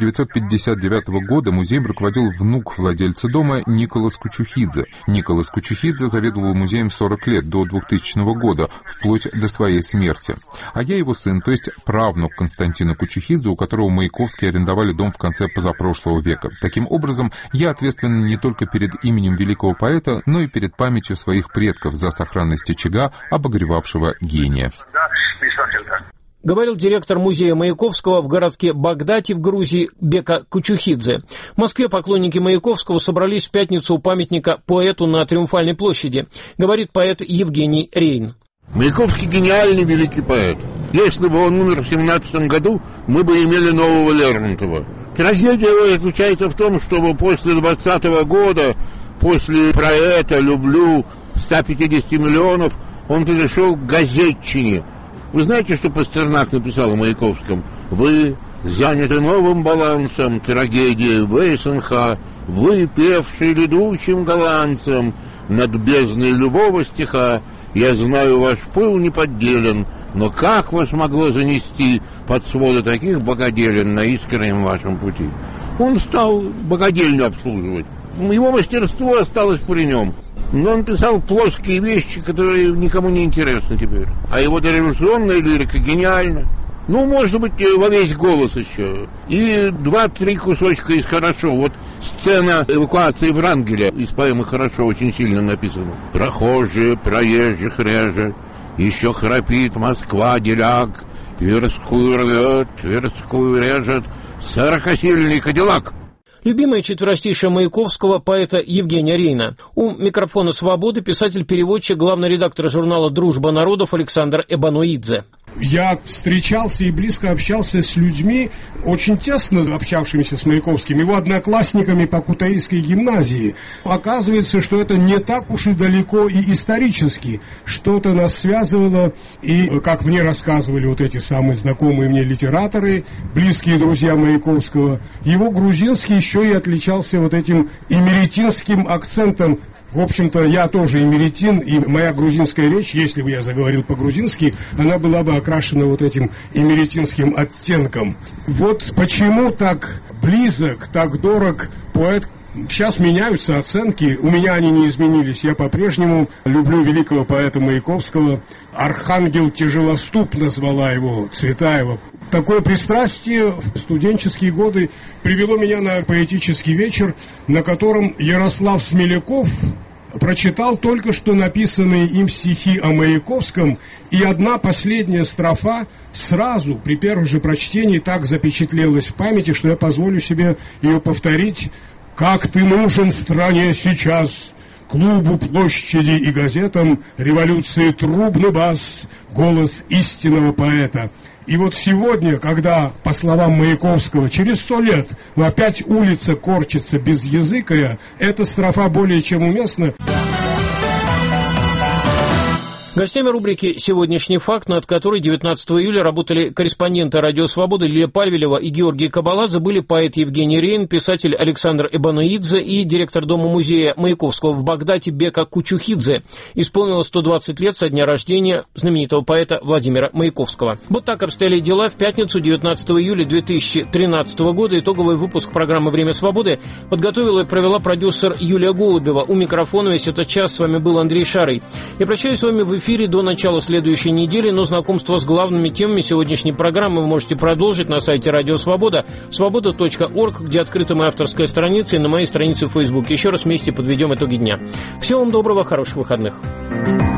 1959 года музеем руководил внук владельца дома Николас Кучухидзе. Николас Кучухидзе заведовал музеем 40 лет, до 2000 года, вплоть до своей смерти. А я его сын, то есть правнук Константина Кучухидзе, у которого Маяковские арендовали дом в конце позапрошлого века. Таким образом, я ответственен не только перед именем великого поэта, но и перед памятью своих предков за сохранность очага, обогревавшего гения. Говорил директор музея Маяковского в городке Багдате в Грузии Бека Кучухидзе. В Москве поклонники Маяковского собрались в пятницу у памятника поэту на Триумфальной площади, говорит поэт Евгений Рейн. Маяковский гениальный великий поэт. Если бы он умер в 17 году, мы бы имели нового Лермонтова. Трагедия заключается в том, чтобы после 20-го года, после проекта «Люблю» 150 миллионов, он перешел к газетчине. Вы знаете, что Пастернак написал о Маяковском? «Вы заняты новым балансом трагедии ВСНХ, вы, певший ледучим голландцем над бездной любого стиха, я знаю, ваш пыл неподделен, но как вас могло занести под своды таких богоделен на искреннем вашем пути?» Он стал богодельню обслуживать. Его мастерство осталось при нем. Но он писал плоские вещи, которые никому не интересны теперь. А его дореволюционная лирика гениальна. Ну, может быть, во весь голос еще. И 2-3 кусочка из «Хорошо». Вот сцена эвакуации Врангеля из поэмы «Хорошо» очень сильно написана. «Прохожие, проезжих реже, еще храпит Москва-деляк, Тверскую рвет, Тверскую режет, 40-сильный кадиллак». Любимое четверостишее Маяковского поэта Евгения Рейна. У микрофона «Свободы» писатель-переводчик, главный редактор журнала «Дружба народов» Александр Эбануидзе. Я встречался и близко общался с людьми, очень тесно общавшимися с Маяковским, его одноклассниками по Кутаисской гимназии. Оказывается, что это не так уж и далеко и исторически. Что-то нас связывало, и, как мне рассказывали вот эти самые знакомые мне литераторы, близкие друзья Маяковского, его грузинский еще и отличался вот этим эмеретинским акцентом. В общем-то, я тоже эмеретин, и моя грузинская речь, если бы я заговорил по-грузински, она была бы окрашена вот этим эмеретинским оттенком. Вот почему так близок, так дорог поэт. Сейчас меняются оценки, у меня они не изменились. Я по-прежнему люблю великого поэта Маяковского. Архангел Тяжелоступ назвала его Цветаева. Такое пристрастие в студенческие годы привело меня на поэтический вечер, на котором Ярослав Смеляков прочитал только что написанные им стихи о Маяковском, и одна последняя строфа сразу при первом же прочтении так запечатлелась в памяти, что я позволю себе ее повторить. «Как ты нужен стране сейчас, клубу, площади и газетам, революции трубный бас, голос истинного поэта». И вот сегодня, когда, по словам Маяковского, через 100 лет, но опять улица корчится безязыкая, эта строфа более чем уместна. Гостями рубрики «Сегодняшний факт», над которой 19 июля работали корреспонденты «Радио Свобода» Лилия Пальвелева и Георгий Кабаладзе, были поэт Евгений Рейн, писатель Александр Эбануидзе и директор Дома-музея Маяковского в Багдаде Бека Кучухидзе. Исполнилось 120 лет со дня рождения знаменитого поэта Владимира Маяковского. Вот так обстояли дела в пятницу, 19 июля 2013 года. Итоговый выпуск программы «Время свободы» подготовила и провела продюсер Юлия Голубева. У микрофона весь этот час с вами был Андрей Шарый. Я прощаюсь с вами в эфире до начала следующей недели, но знакомство с главными темами сегодняшней программы вы можете продолжить на сайте Радио Свобода, свобода.орг, где открыта моя авторская страница, и на моей странице в Facebook. Еще раз вместе подведем итоги дня. Всего вам доброго, хороших выходных.